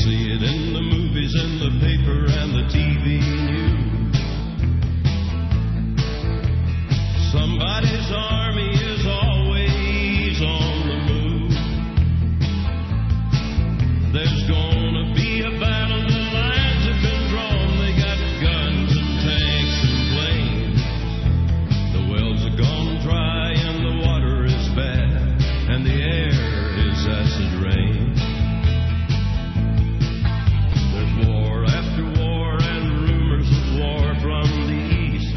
see it in the movies and the paper and the TV news. Somebody's army is always on the move. There's gonna be a battle, the lines have been drawn. They got guns and tanks and planes. The wells are gone dry and the water is bad and the air is acid rain. There's war after war and rumors of war from the east.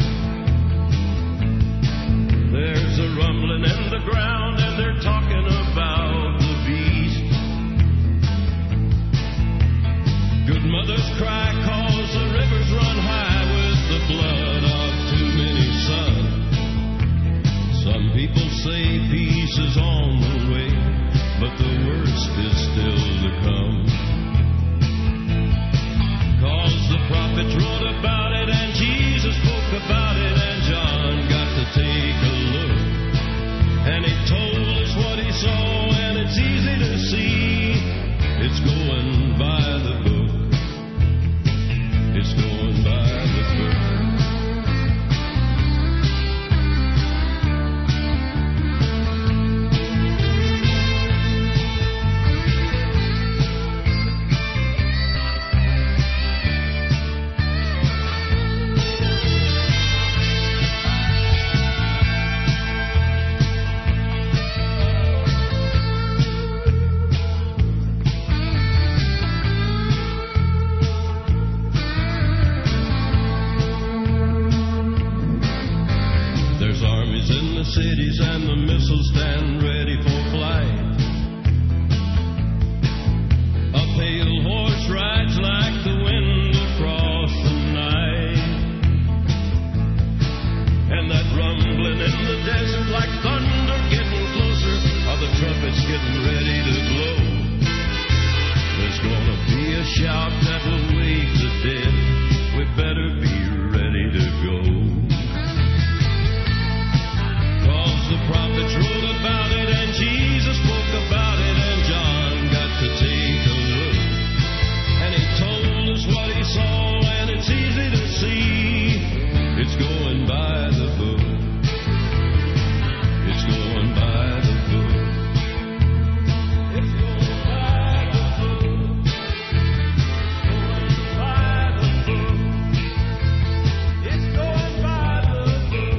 There's a rumbling in the ground and they're talking about the beast. Good mothers cry 'cause the rivers run high with the blood of too many sons. Some people say peace is on the way, but the worst is still to come. 'Cause the prophets wrote about it and Jesus spoke about it and John got to take a look. And he told us what he saw and it's easy to see. It's going by the book. It's going by the book. Cities and the missiles stand ready for flight. A pale horse rides like the wind across the night. And that rumbling in the desert like thunder getting closer, are the trumpets getting ready to blow. There's gonna be a shout that will wake the dead. We better be ready to go. The prophets wrote about it and Jesus spoke about it and John got to take a look. And he told us what he saw and it's easy to see. It's going by the book. It's going by the book. It's going by the book. Going by the book. It's going by the book.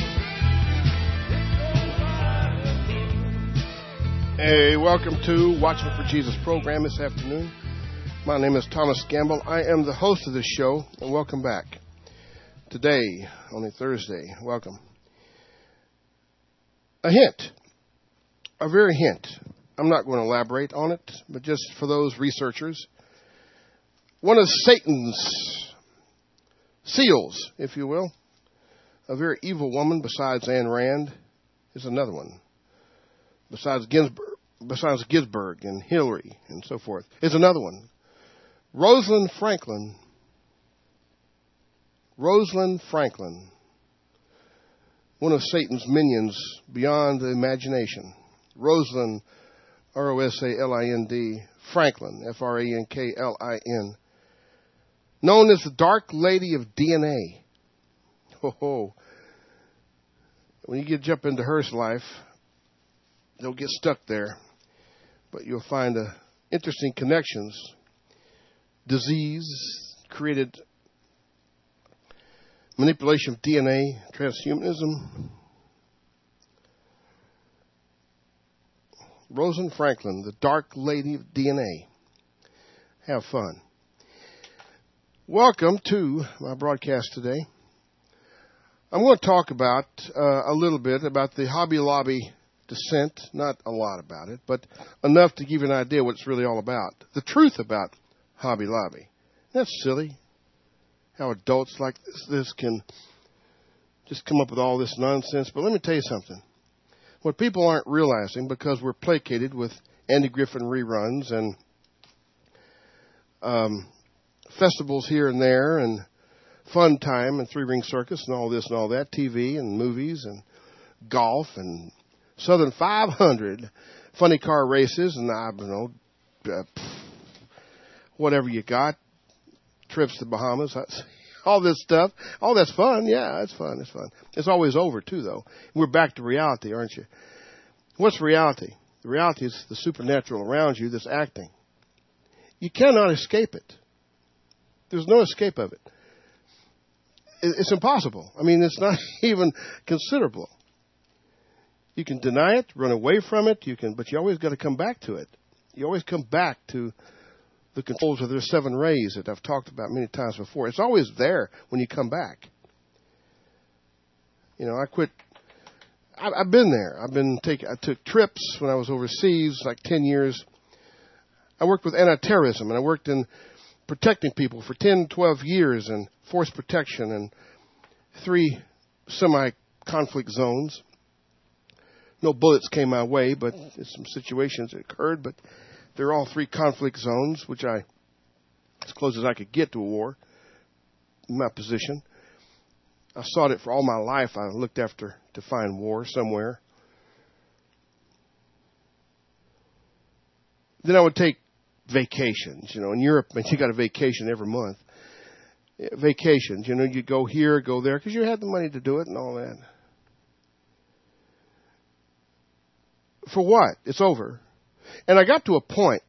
Hey, welcome to Watching for Jesus program this afternoon. My name is Thomas Gamble. I am the host of this show, and welcome back. Today, only Thursday, welcome. A hint, a very hint. I'm not going to elaborate on it, but just for those researchers. One of Satan's seals, if you will, a very evil woman besides Ayn Rand, is another one. Besides Ginsburg and Hillary and so forth, is another one. Rosalind Franklin. Rosalind Franklin. One of Satan's minions beyond the imagination. Rosalind, R-O-S-A-L-I-N-D, Franklin, F-R-A-N-K-L-I-N. Known as the Dark Lady of DNA. Ho-ho. When you jump into her life, they'll get stuck there, but you'll find interesting connections. Disease created manipulation of DNA, transhumanism. Rosalind Franklin, the Dark Lady of DNA. Have fun. Welcome to my broadcast today. I'm going to talk about a little bit about the Hobby Lobby descent, not a lot about it, but enough to give you an idea what it's really all about. The truth about Hobby Lobby. That's silly. How adults like this can just come up with all this nonsense. But let me tell you something. What people aren't realizing, because we're placated with Andy Griffin reruns and festivals here and there and fun time and Three Ring Circus and all this and all that, TV and movies and golf and Southern 500, funny car races, and I don't know, whatever you got, trips to the Bahamas, all this stuff. Oh, that's fun. Yeah, it's fun. It's fun. It's always over, too, though. We're back to reality, aren't you? What's reality? The reality is the supernatural around you that's acting. You cannot escape it. There's no escape of it. It's impossible. I mean, it's not even considerable. You can deny it, run away from it, but you always got to come back to it. You always come back to the controls of their 7 rays that I've talked about many times before. It's always there when you come back. You know, I've been there. I took trips when I was overseas, like 10 years. I worked with anti-terrorism, and I worked in protecting people for 10, 12 years in force protection and 3 semi-conflict zones. No bullets came my way, but some situations that occurred. But they're all 3 conflict zones, which as close as I could get to a war, in my position. I sought it for all my life. I looked after to find war somewhere. Then I would take vacations. You know, in Europe, you got a vacation every month. Vacations, you know, you go here, go there, because you had the money to do it and all that. For what? It's over. And I got to a point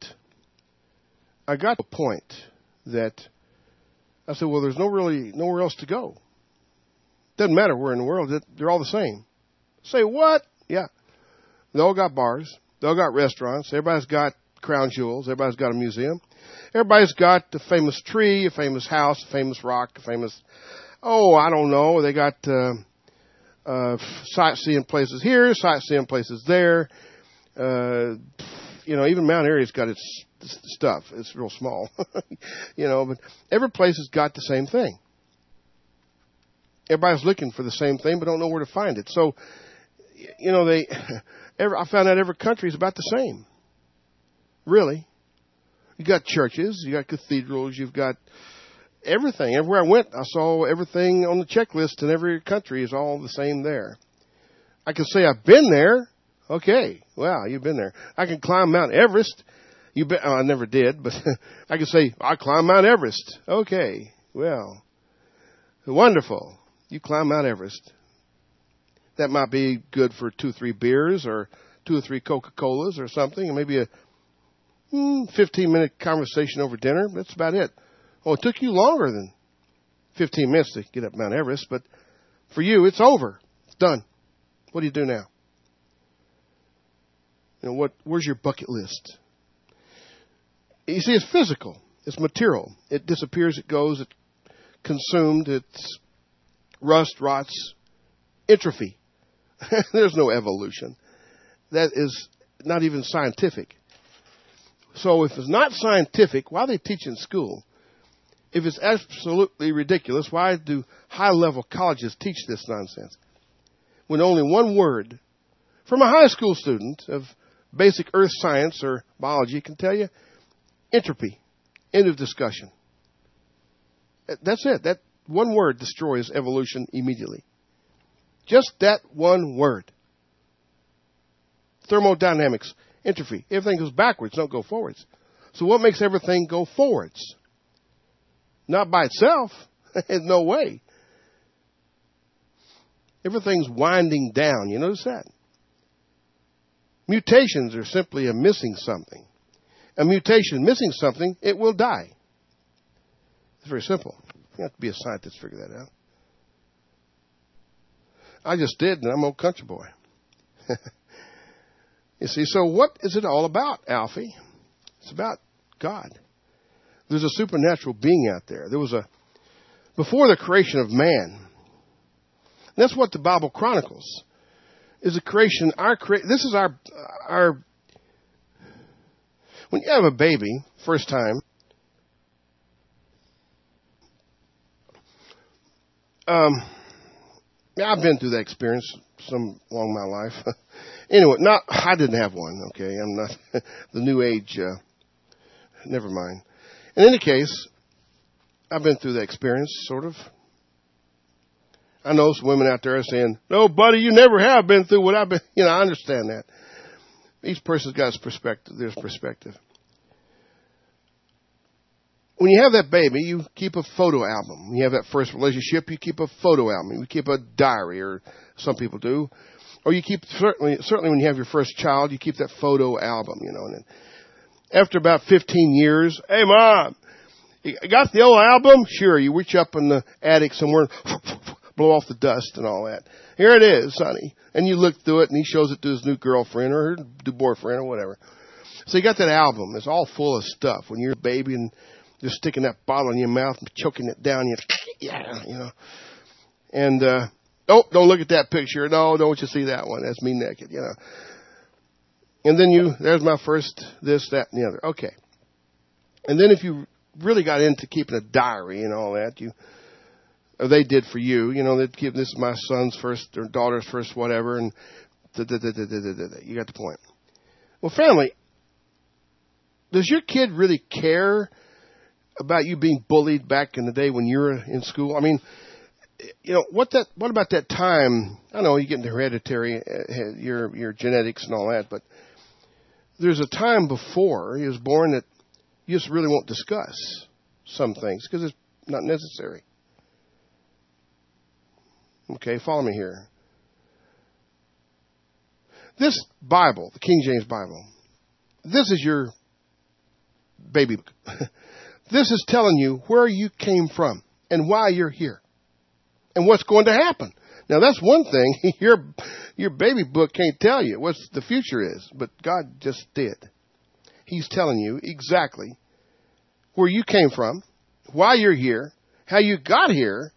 that I said, well, there's nowhere else to go. Doesn't matter where in the world, they're all the same. Say what? Yeah. They all got bars. They all got restaurants. Everybody's got crown jewels. Everybody's got a museum. Everybody's got a famous tree, a famous house, a famous rock, a famous, I don't know. They got sightseeing places here, sightseeing places there. You know, even Mount Airy's got its stuff. It's real small, you know, but every place has got the same thing. Everybody's looking for the same thing, but don't know where to find it. So, you know, I found out every country is about the same. Really. You got churches, you got cathedrals, you've got everything. Everywhere I went, I saw everything on the checklist in every country is all the same there. I can say I've been there. Okay. Wow, you've been there. I can climb Mount Everest. I never did, but I can say I climbed Mount Everest. Okay. Well, wonderful. You climb Mount Everest. That might be good for 2 or 3 beers or 2 or 3 Coca-Colas or something, and maybe a 15-minute conversation over dinner. That's about it. Oh, it took you longer than 15 minutes to get up Mount Everest, but for you, it's over. It's done. What do you do now? You know, where's your bucket list? You see, it's physical. It's material. It disappears. It goes. It's consumed. It's rust, rots, entropy. There's no evolution. That is not even scientific. So if it's not scientific, why they teach in school? If it's absolutely ridiculous, why do high-level colleges teach this nonsense? When only one word from a high school student of basic earth science or biology can tell you, entropy. End of discussion. That's it. That one word destroys evolution immediately. Just that one word. Thermodynamics, entropy. Everything goes backwards, don't go forwards. So what makes everything go forwards? Not by itself. In no way. Everything's winding down. You notice that? Mutations are simply a missing something. A mutation missing something, it will die. It's very simple. You have to be a scientist to figure that out. I just did, and I'm an old country boy. You see, so what is it all about, Alfie? It's about God. There's a supernatural being out there. Before the creation of man. That's what the Bible chronicles. Is a creation, this is our, when you have a baby, first time, I've been through that experience some along my life. Anyway, I didn't have one, okay? I'm not the new age, never mind. In any case, I've been through that experience, sort of. I know some women out there are saying, no, buddy, you never have been through what I've been. You know, I understand that. Each person's got his perspective, their perspective. when you have that baby, you keep a photo album. When you have that first relationship, you keep a photo album. You keep a diary, or some people do. Or you keep, certainly when you have your first child, you keep that photo album, you know. And then after about 15 years, hey, Mom, you got the old album? Sure. You reach up in the attic somewhere, blow off the dust and all that. Here it is, sonny. And you look through it, and he shows it to his new girlfriend or her new boyfriend or whatever. So you got that album. It's all full of stuff. When you're a baby and just sticking that bottle in your mouth and choking it down, you know. And, don't look at that picture. No, don't you see that one. That's me naked, you know. And then there's my first this, that, and the other. Okay. And then if you really got into keeping a diary and all that, or they did for you, you know, they'd keep, this is my son's first or daughter's first whatever, and you got the point. Well, family, does your kid really care about you being bullied back in the day when you were in school? I mean, you know, what about that time? I know you get into hereditary, your genetics and all that, but there's a time before he was born that you just really won't discuss some things because it's not necessary. Okay, follow me here. This Bible, the King James Bible, this is your baby book. This is telling you where you came from and why you're here and what's going to happen. Now, that's one thing your baby book can't tell you what the future is, but God just did. He's telling you exactly where you came from, why you're here, how you got here,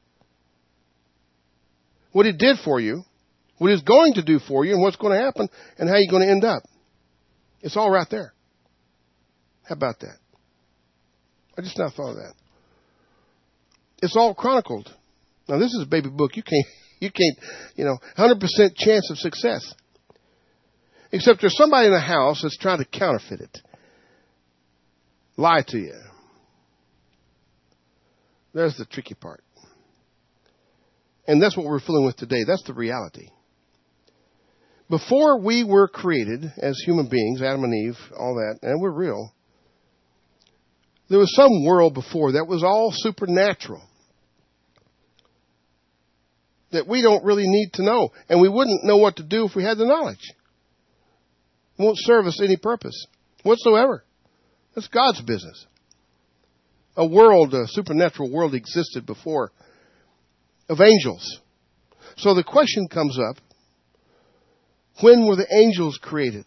what He did for you, what He's going to do for you, and what's going to happen, and how you're going to end up. It's all right there. How about that? I just now thought of that. It's all chronicled. Now, this is a baby book. You can't, 100% chance of success. Except there's somebody in the house that's trying to counterfeit it. Lie to you. There's the tricky part. And that's what we're fooling with today. That's the reality. Before we were created as human beings, Adam and Eve, all that, and we're real, there was some world before that was all supernatural that we don't really need to know. And we wouldn't know what to do if we had the knowledge. It won't serve us any purpose whatsoever. That's God's business. A supernatural world existed before of angels. So the question comes up, when were the angels created?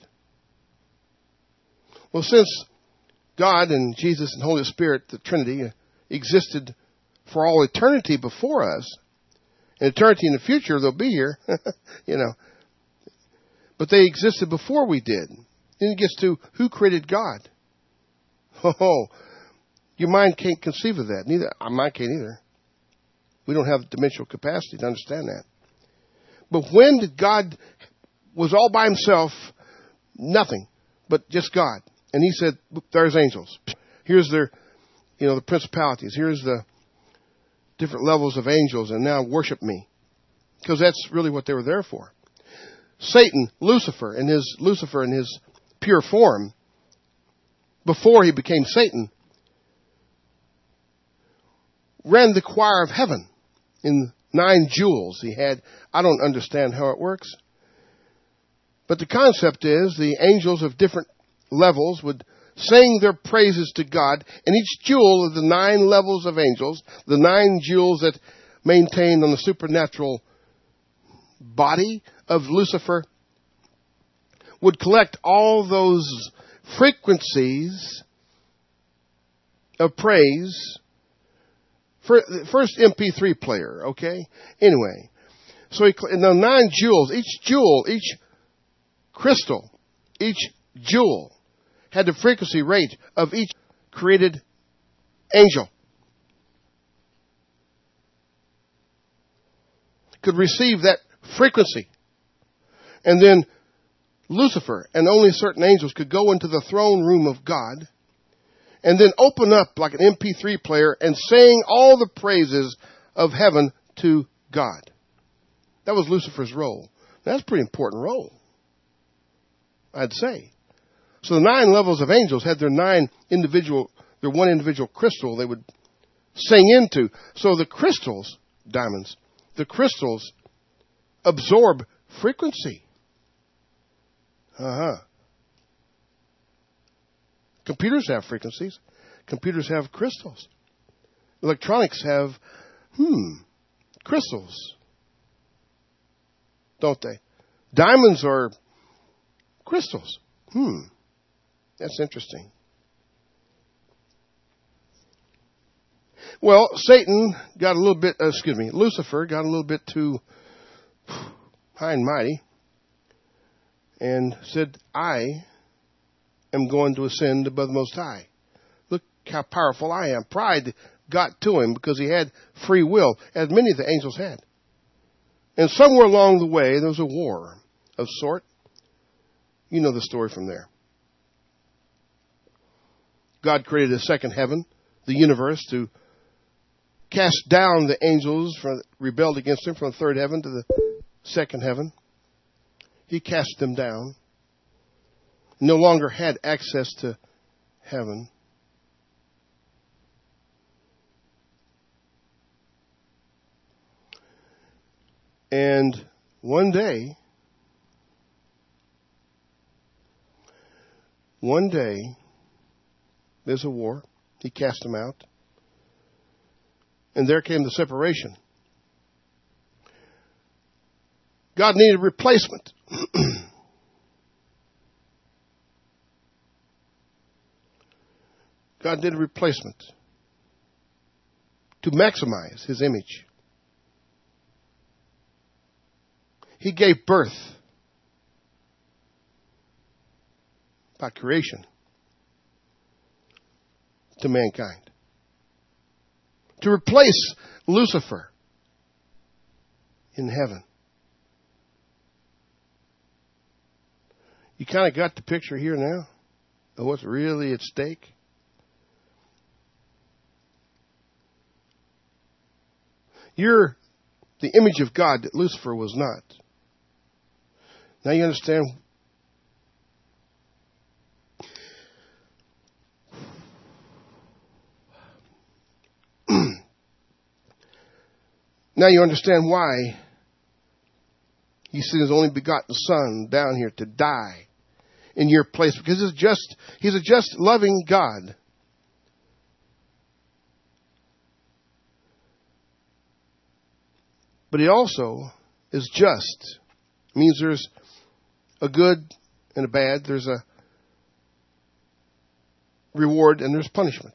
Well, since God and Jesus and Holy Spirit, the Trinity, existed for all eternity before us, and eternity in the future, they'll be here, But they existed before we did. Then it gets to who created God. Oh, your mind can't conceive of that. Neither mine can't either. We don't have the dimensional capacity to understand that. But when did God was all by Himself, nothing, but just God. And He said, there's angels. Here's their, the principalities. Here's the different levels of angels, and now worship me. Because that's really what they were there for. Satan, Lucifer in his pure form, before he became Satan, ran the choir of heaven in 9 jewels he had. I don't understand how it works. But the concept is the angels of different levels would sing their praises to God, and each jewel of the 9 levels of angels, the 9 jewels that maintained on the supernatural body of Lucifer, would collect all those frequencies of praise. First MP3 player, okay? Anyway, so in the 9 jewels, each crystal, each jewel had the frequency rate of each created angel. Could receive that frequency. And then Lucifer and only certain angels could go into the throne room of God and then open up like an MP3 player and sing all the praises of heaven to God. That was Lucifer's role. That's a pretty important role, I'd say. So the 9 levels of angels had their 9 individual They're one individual crystal they would sing into. So the crystals, diamonds, the crystals absorb frequency. Computers have frequencies. Computers have crystals. Electronics have, crystals. Don't they? Diamonds are crystals. That's interesting. Well, Lucifer got a little bit too high and mighty and said, I am going to ascend above the Most High. Look how powerful I am. Pride got to him because he had free will, as many of the angels had. And somewhere along the way, there was a war of sort. You know the story from there. God created a second heaven, the universe, to cast down the angels that rebelled against him from the third heaven to the second heaven. He cast them down. No longer had access to heaven. And one day, there's a war. He cast them out. And there came the separation. God needed a replacement. God did a replacement to maximize his image. He gave birth by creation to mankind. To replace Lucifer in heaven. You kind of got the picture here now of what's really at stake? You're the image of God that Lucifer was not. Now you understand. Now you understand why he sent his only begotten Son down here to die in your place. Because he's a just, loving God. But he also is just. It means there's a good and a bad. There's a reward and there's punishment.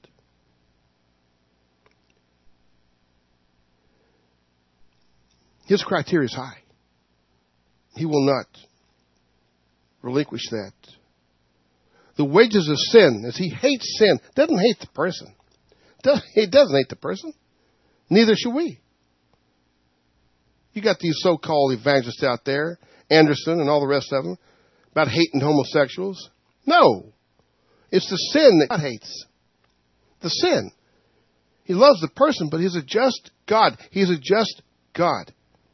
His criteria is high. He will not relinquish that. The wages of sin, as he hates sin, doesn't hate the person. He doesn't hate the person. Neither should we. You got these so-called evangelists out there, Anderson and all the rest of them, about hating homosexuals. No. It's the sin that God hates. The sin. He loves the person, but he's a just God. He's a just God.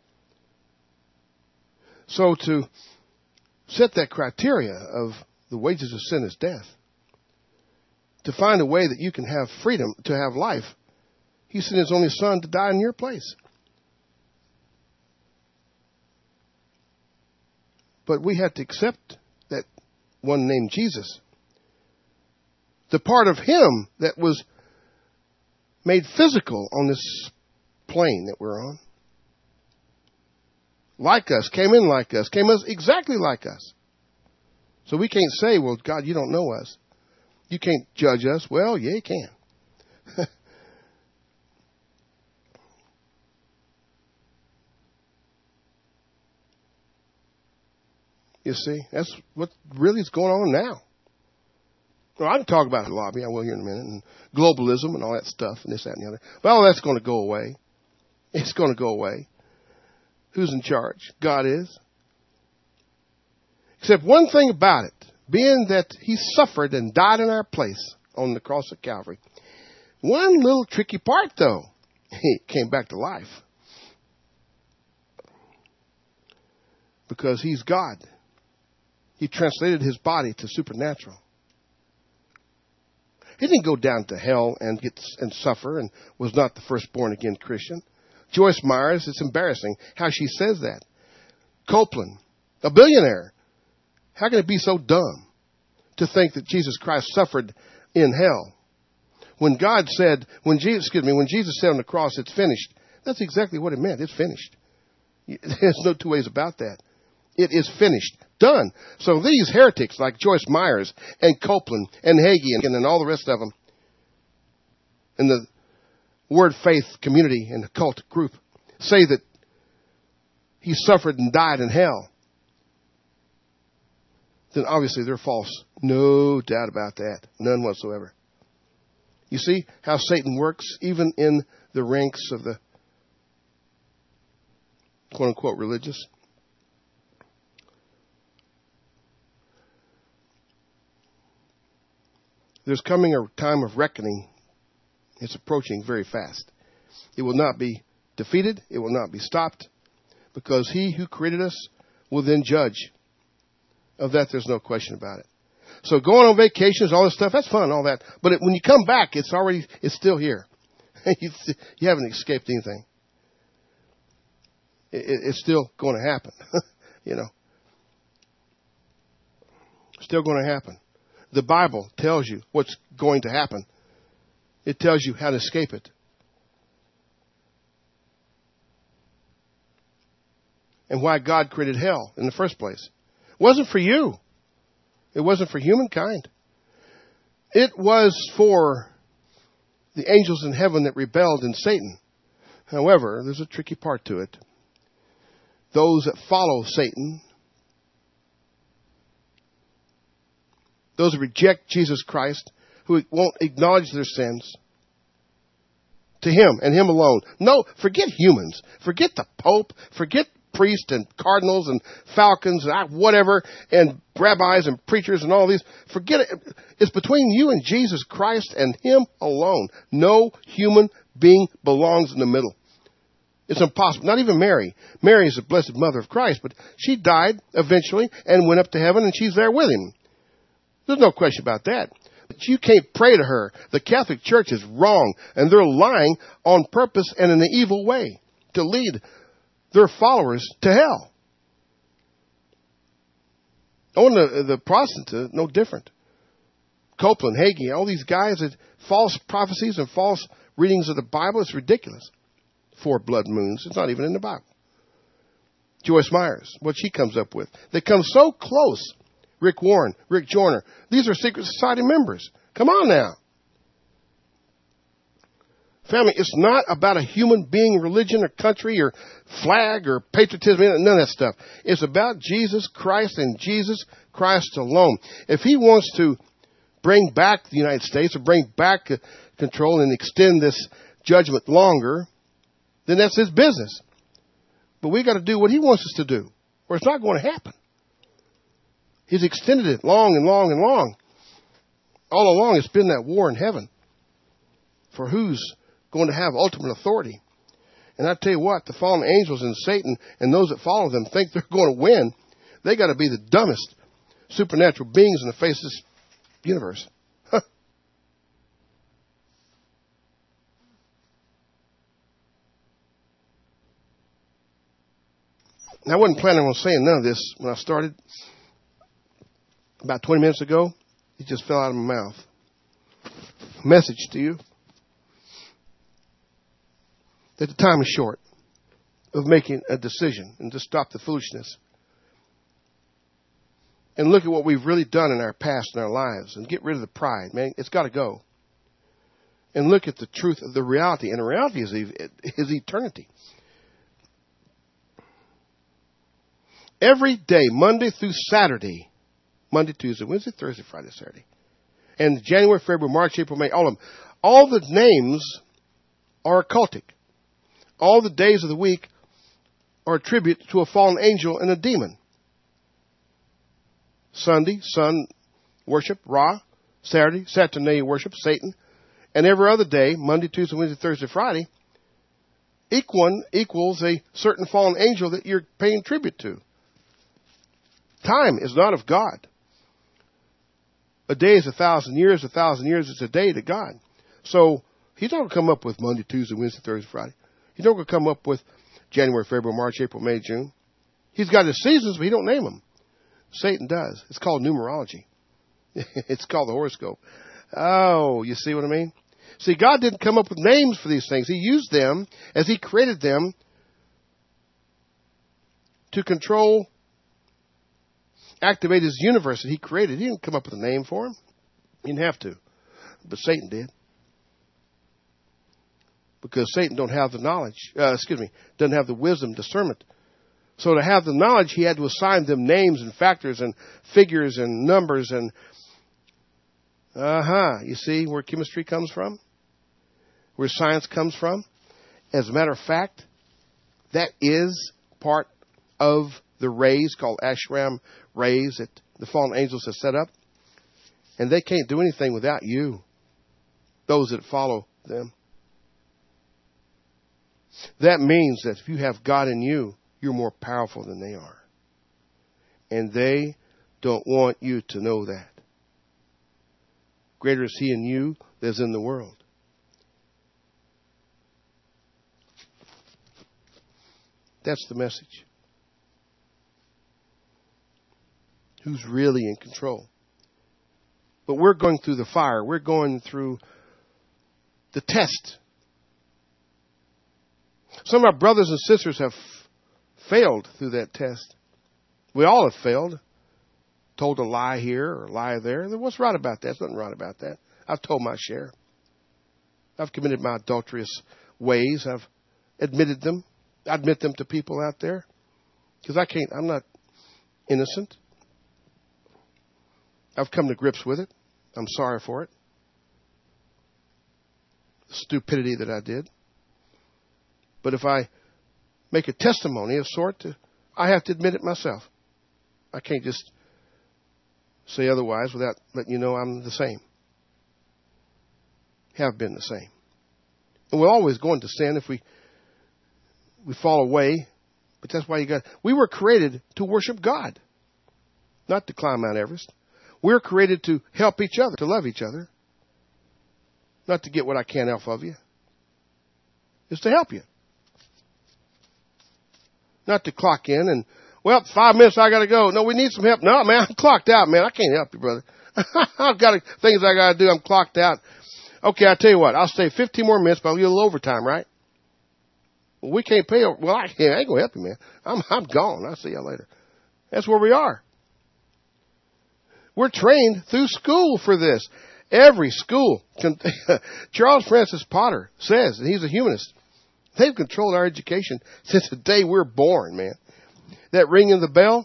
So to set that criteria of the wages of sin is death, to find a way that you can have freedom, to have life, he sent his only Son to die in your place. But we had to accept that one named Jesus. The part of him that was made physical on this plane that we're on. Like us, came in like us, came exactly like us. So we can't say, well, God, you don't know us. You can't judge us. Well, yeah, you can. You see, that's what really is going on now. Well, I can talk about the lobby, I will here in a minute, and globalism and all that stuff, and this, that, and the other. But all that's going to go away. It's going to go away. Who's in charge? God is. Except one thing about it, being that he suffered and died in our place on the cross of Calvary. One little tricky part, though, he came back to life. Because he's God. He translated his body to supernatural. He didn't go down to hell and suffer and was not the first born-again Christian. Joyce Myers, it's embarrassing how she says that. Copeland, a billionaire. How can it be so dumb to think that Jesus Christ suffered in hell? When Jesus said on the cross, it's finished, that's exactly what it meant. It's finished. There's no two ways about that. It is finished. Done. So these heretics like Joyce Myers and Copeland and Hagee and all the rest of them in the Word Faith community and the cult group say that he suffered and died in hell, then obviously they're false. No doubt about that. None whatsoever. You see how Satan works even in the ranks of the quote-unquote religious? There's coming a time of reckoning. It's approaching very fast. It will not be defeated. It will not be stopped, because he who created us will then judge. Of that, there's no question about it. So going on vacations, all this stuff, that's fun, all that. But when you come back, it's still here. You haven't escaped anything. It's still going to happen. Still going to happen. The Bible tells you what's going to happen. It tells you how to escape it. And why God created hell in the first place. It wasn't for you. It wasn't for humankind. It was for the angels in heaven that rebelled in Satan. However, there's a tricky part to it. Those that follow Satan, those who reject Jesus Christ, who won't acknowledge their sins, to Him and Him alone. No, forget humans. Forget the Pope. Forget priests and cardinals and falcons and whatever, and rabbis and preachers and all these. Forget it. It's between you and Jesus Christ and Him alone. No human being belongs in the middle. It's impossible. Not even Mary. Mary is the blessed mother of Christ, but she died eventually and went up to heaven, and she's there with Him. There's no question about that. But you can't pray to her. The Catholic Church is wrong, and they're lying on purpose and in an evil way to lead their followers to hell. The Protestants, no different. Copeland, Hagee, all these guys, that false prophecies and false readings of the Bible, it's ridiculous. 4 blood moons, it's not even in the Bible. Joyce Myers, what she comes up with. They come so close. Rick Warren, Rick Joyner, these are secret society members. Come on now. Family, it's not about a human being, religion, or country, or flag, or patriotism, none of that stuff. It's about Jesus Christ and Jesus Christ alone. If He wants to bring back the United States, or bring back control and extend this judgment longer, then that's His business. But we got to do what He wants us to do, or it's not going to happen. He's extended it long and long and long. All along, it's been that war in heaven for who's going to have ultimate authority. And I tell you what, the fallen angels and Satan and those that follow them think they're going to win. They got to be the dumbest supernatural beings in the face of this universe. Now, I wasn't planning on saying none of this when I started. About 20 minutes ago, it just fell out of my mouth. Message to you that the time is short of making a decision and to stop the foolishness. And look at what we've really done in our past in our lives and get rid of the pride, man. It's got to go. And look at the truth of the reality. And the reality is eternity. Every day, Monday through Saturday, Monday, Tuesday, Wednesday, Thursday, Friday, Saturday. And January, February, March, April, May, all of them. All the names are occultic. All the days of the week are a tribute to a fallen angel and a demon. Sunday, sun worship, Ra. Saturday, Saturnalia worship, Satan. And every other day, Monday, Tuesday, Wednesday, Thursday, Friday, equals a certain fallen angel that you're paying tribute to. Time is not of God. A day is 1,000 years. 1,000 years is a day to God. So he's not going to come up with Monday, Tuesday, Wednesday, Thursday, Friday. He's not going to come up with January, February, March, April, May, June. He's got his seasons, but he don't name them. Satan does. It's called numerology. It's called the horoscope. Oh, you see what I mean? See, God didn't come up with names for these things. He used them as he created them to control, activate his universe that he created. He didn't come up with a name for him. He didn't have to. But Satan did. Because Satan don't have the knowledge, doesn't have the wisdom, discernment. So to have the knowledge, he had to assign them names and factors and figures and numbers and, you see where chemistry comes from? Where science comes from? As a matter of fact, that is part of the rays called Ashram rays that the fallen angels have set up. And they can't do anything without you, those that follow them. That means that if you have God in you, you're more powerful than they are. And they don't want you to know that. Greater is he in you than is in the world. That's the message. Who's really in control? But we're going through the fire. We're going through the test. Some of our brothers and sisters have failed through that test. We all have failed. Told a lie here or a lie there. What's right about that? There's nothing right about that. I've told my share. I've committed my adulterous ways. I've admitted them. I admit them to people out there. Because I'm not innocent. I've come to grips with it. I'm sorry for it. The stupidity that I did. But if I make a testimony of sort, I have to admit it myself. I can't just say otherwise without letting you know I'm the same. Have been the same. And we're always going to sin if we fall away. But that's why we were created to worship God, not to climb Mount Everest. We're created to help each other, to love each other, not to get what I can off of you. It's to help you. Not to clock in and, 5 minutes, I got to go. No, we need some help. No, man, I'm clocked out, man. I can't help you, brother. I've got things I got to do. I'm clocked out. Okay, I'll tell you what. I'll stay 15 more minutes, but I'll get a little overtime, right? Well, we can't pay. Well, I ain't going to help you, man. I'm gone. I'll see you later. That's where we are. We're trained through school for this. Every school. Charles Francis Potter says, and he's a humanist, they've controlled our education since the day we're born, man. That ringing the bell.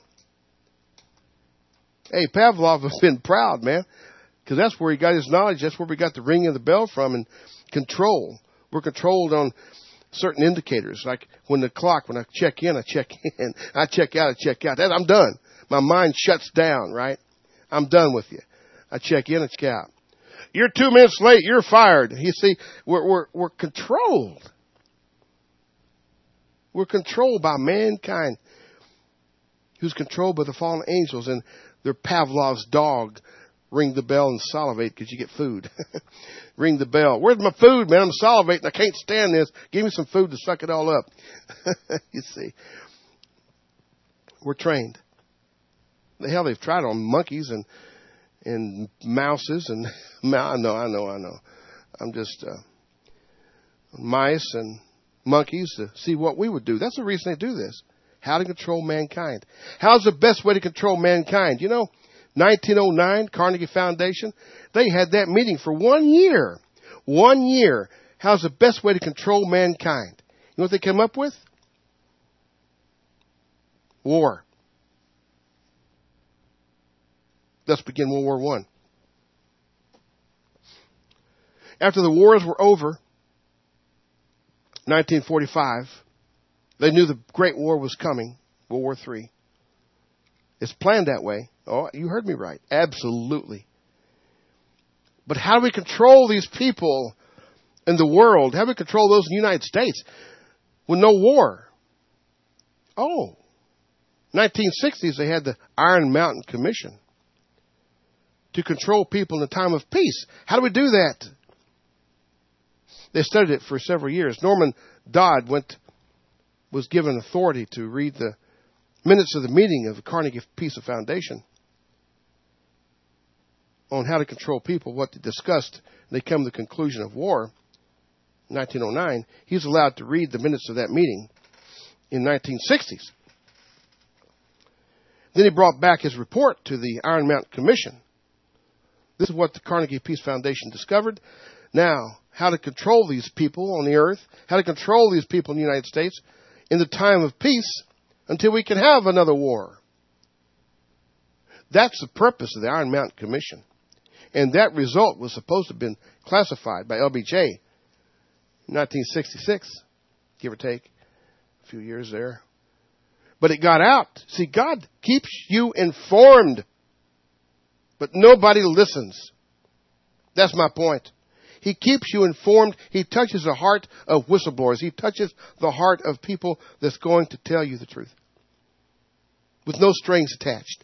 Hey, Pavlov has been proud, man, because that's where he got his knowledge. That's where we got the ringing of the bell from, and control. We're controlled on certain indicators, like when I check in, I check in. I check out, I check out. I'm done. My mind shuts down, right? I'm done with you. I check in, I check out. You're 2 minutes late. You're fired. You see, we're controlled. We're controlled by mankind, who's controlled by the fallen angels, and they're Pavlov's dog. Ring the bell and salivate because you get food. Ring the bell. Where's my food, man? I'm salivating. I can't stand this. Give me some food to suck it all up. You see, we're trained. The hell, they've tried on monkeys and mouses and I know. I'm just mice and monkeys to see what we would do. That's the reason they do this. How to control mankind. How's the best way to control mankind? 1909, Carnegie Foundation, they had that meeting for 1 year. 1 year. How's the best way to control mankind? You know what they came up with? War. Let's begin World War I. After the wars were over, 1945, they knew the Great War was coming, World War III. It's planned that way. Oh, you heard me right. Absolutely. But how do we control these people in the world? How do we control those in the United States with no war? Oh, 1960s, they had the Iron Mountain Commission to control people in a time of peace. How do we do that? They studied it for several years. Norman Dodd was given authority to read the minutes of the meeting of the Carnegie Peace Foundation on how to control people, what they discussed. They come to the conclusion of war in 1909. He was allowed to read the minutes of that meeting in 1960s. Then he brought back his report to the Iron Mountain Commission. This is what the Carnegie Peace Foundation discovered. Now, how to control these people on the earth, how to control these people in the United States in the time of peace until we can have another war. That's the purpose of the Iron Mountain Commission. And that result was supposed to have been classified by LBJ in 1966, give or take a few years there. But it got out. See, God keeps you informed, but nobody listens. That's my point. He keeps you informed. He touches the heart of whistleblowers. He touches the heart of people that's going to tell you the truth with no strings attached.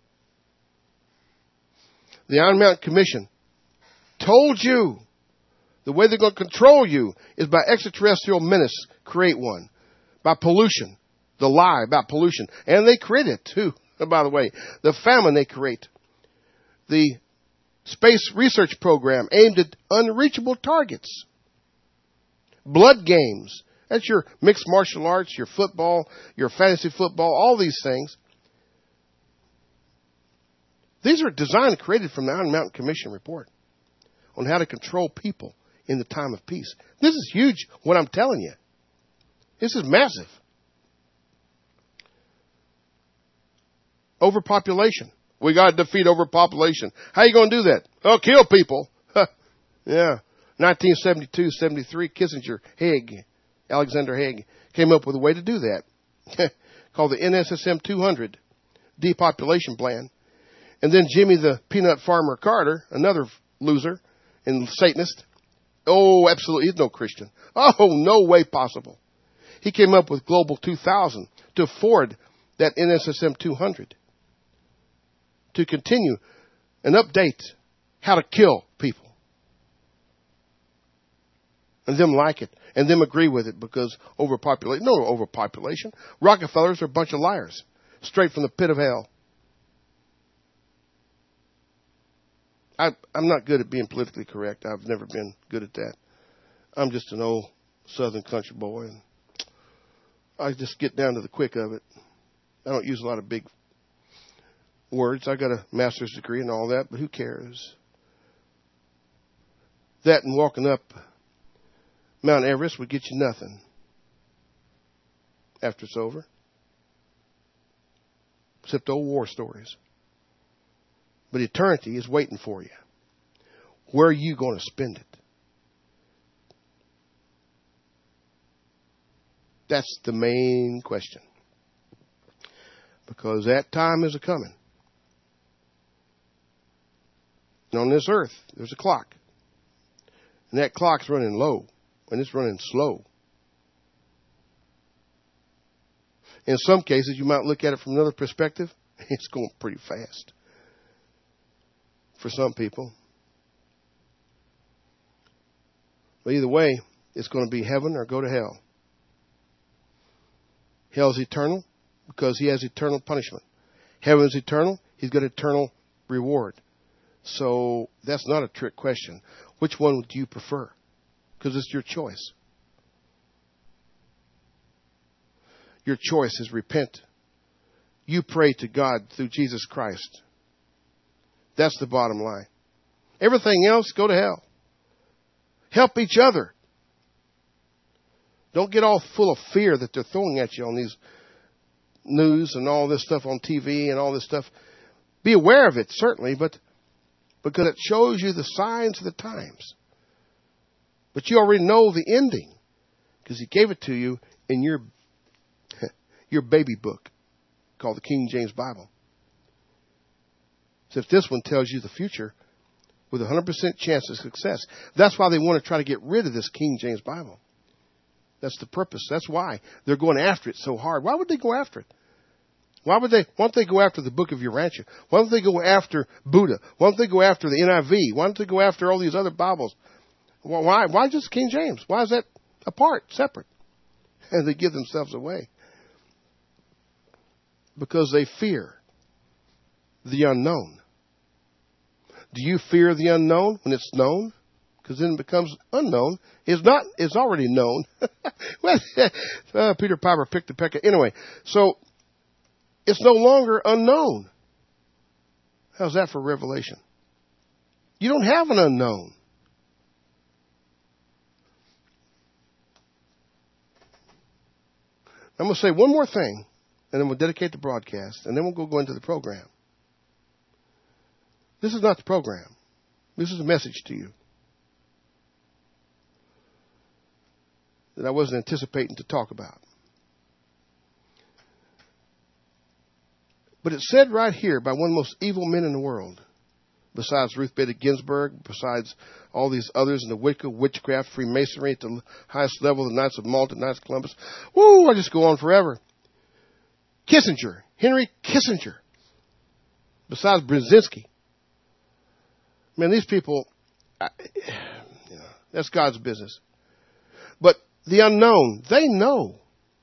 The Iron Mountain Commission told you the way they're going to control you is by extraterrestrial menace. Create one. By pollution. The lie about pollution. And they create it too, by the way. The famine they create. The space research program aimed at unreachable targets. Blood games. That's your mixed martial arts, your football, your fantasy football, all these things. These are designed and created from the Iron Mountain Commission report on how to control people in the time of peace. This is huge, what I'm telling you. This is massive. Overpopulation. We got to defeat overpopulation. How are you going to do that? Oh, kill people. Yeah. 1972-73, Kissinger, Haig, Alexander Haig, came up with a way to do that called the NSSM 200 depopulation plan. And then Jimmy the Peanut Farmer Carter, another loser and Satanist. Oh, absolutely, he's no Christian. Oh, no way possible. He came up with Global 2000 to afford that NSSM 200 to continue and update how to kill people. And them like it. And them agree with it because overpopulation. No overpopulation. Rockefellers are a bunch of liars. Straight from the pit of hell. I'm not good at being politically correct. I've never been good at that. I'm just an old southern country boy. And I just get down to the quick of it. I don't use a lot of big words. I got a master's degree and all that, but who cares? That and walking up Mount Everest would get you nothing after it's over. Except old war stories. But eternity is waiting for you. Where are you going to spend it? That's the main question. Because that time is a-coming. And on this earth, there's a clock. And that clock's running low. And it's running slow. In some cases, you might look at it from another perspective. It's going pretty fast. For some people. But either way, it's going to be heaven or go to hell. Hell's eternal because he has eternal punishment. Heaven's eternal. He's got eternal reward. So that's not a trick question. Which one would you prefer? Because it's your choice. Your choice is repent. You pray to God through Jesus Christ. That's the bottom line. Everything else, go to hell. Help each other. Don't get all full of fear that they're throwing at you on these news and all this stuff on TV and all this stuff. Be aware of it, certainly, but because it shows you the signs of the times. But you already know the ending because he gave it to you in your baby book called the King James Bible. So if this one tells you the future with a 100% chance of success, that's why they want to try to get rid of this King James Bible. That's the purpose. That's why they're going after it so hard. Why would they go after it? Why don't they go after the Book of Urantia? Why don't they go after Buddha? Why don't they go after the NIV? Why don't they go after all these other Bibles? Why just King James? Why is that apart, separate? And they give themselves away. Because they fear the unknown. Do you fear the unknown when it's known? Because then it becomes unknown. It's already known. Peter Piper picked the peck. Anyway, so it's no longer unknown. How's that for revelation? You don't have an unknown. I'm going to say one more thing, and then we'll dedicate the broadcast, and then we'll go into the program. This is not the program. This is a message to you that I wasn't anticipating to talk about. But it's said right here by one of the most evil men in the world, besides Ruth Bader Ginsburg, besides all these others in the Wicca, witchcraft, Freemasonry at the highest level, the Knights of Malta, Knights of Columbus. Woo, I just go on forever. Kissinger, Henry Kissinger, besides Brzezinski. Man, these people, that's God's business. But the unknown, they know.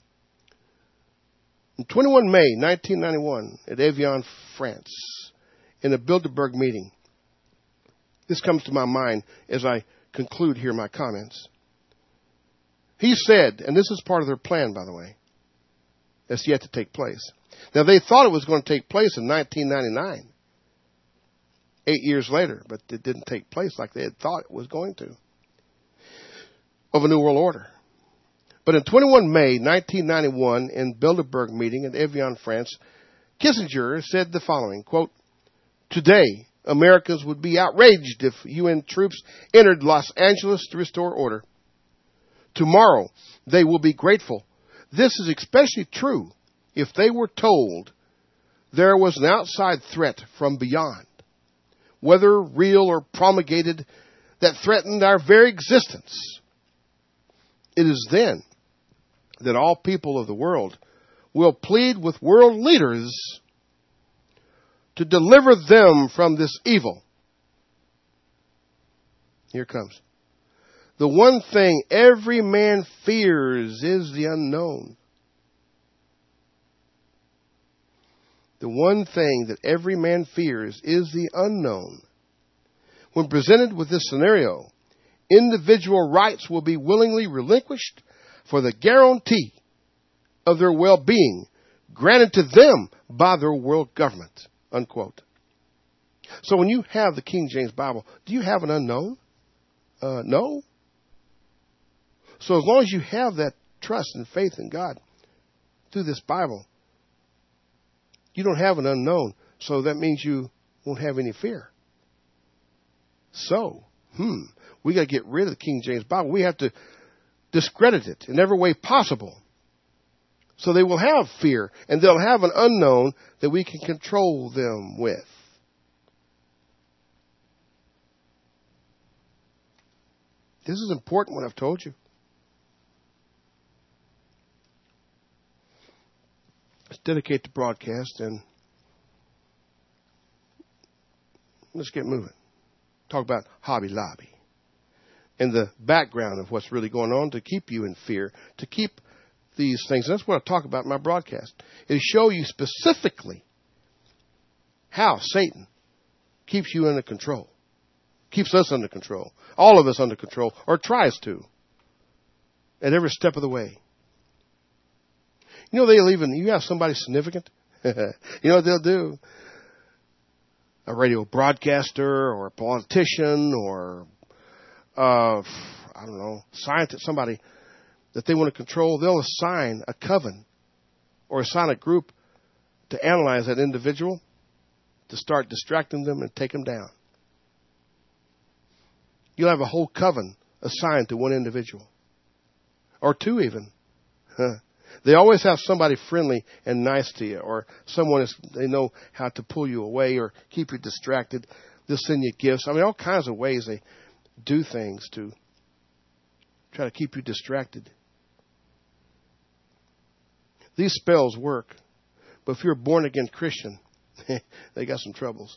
On 21 May 1991 at Evian, France, in a Bilderberg meeting, this comes to my mind as I conclude here my comments. He said, and this is part of their plan, by the way, that's yet to take place. Now, they thought it was going to take place in 1999, 8 years later, but it didn't take place like they had thought it was going to, of a New World Order. But in 21 May 1991, in Bilderberg meeting in Evian, France, Kissinger said the following, quote, "Today, Americans would be outraged if UN troops entered Los Angeles to restore order. Tomorrow, they will be grateful. This is especially true if they were told there was an outside threat from beyond, whether real or promulgated, that threatened our very existence. It is then that all people of the world will plead with world leaders to deliver them from this evil." Here it comes. "The one thing every man fears is the unknown." The one thing that every man fears is the unknown. When presented with this scenario, individual rights will be willingly relinquished for the guarantee of their well-being granted to them by their world government, unquote. So when you have the King James Bible, do you have an unknown? No. So as long as you have that trust and faith in God through this Bible, you don't have an unknown. So that means you won't have any fear. So, we got to get rid of the King James Bible. We have to discredit it in every way possible. So they will have fear, and they'll have an unknown that we can control them with. This is important, what I've told you. Let's dedicate the broadcast, and let's get moving. Talk about Hobby Lobby and the background of what's really going on to keep you in fear, to keep these things. And that's what I talk about in my broadcast. It'll show you specifically how Satan keeps you under control, keeps us under control, all of us under control, or tries to, at every step of the way. You know, you have somebody significant, you know what they'll do? A radio broadcaster or a politician or, scientist, somebody that they want to control, they'll assign a coven or assign a group to analyze that individual, to start distracting them and take them down. You'll have a whole coven assigned to one individual, or two even. They always have somebody friendly and nice to you, or someone they know how to pull you away or keep you distracted. They'll send you gifts. I mean, all kinds of ways they do things to try to keep you distracted. These spells work But if you're a born-again Christian, they got some troubles.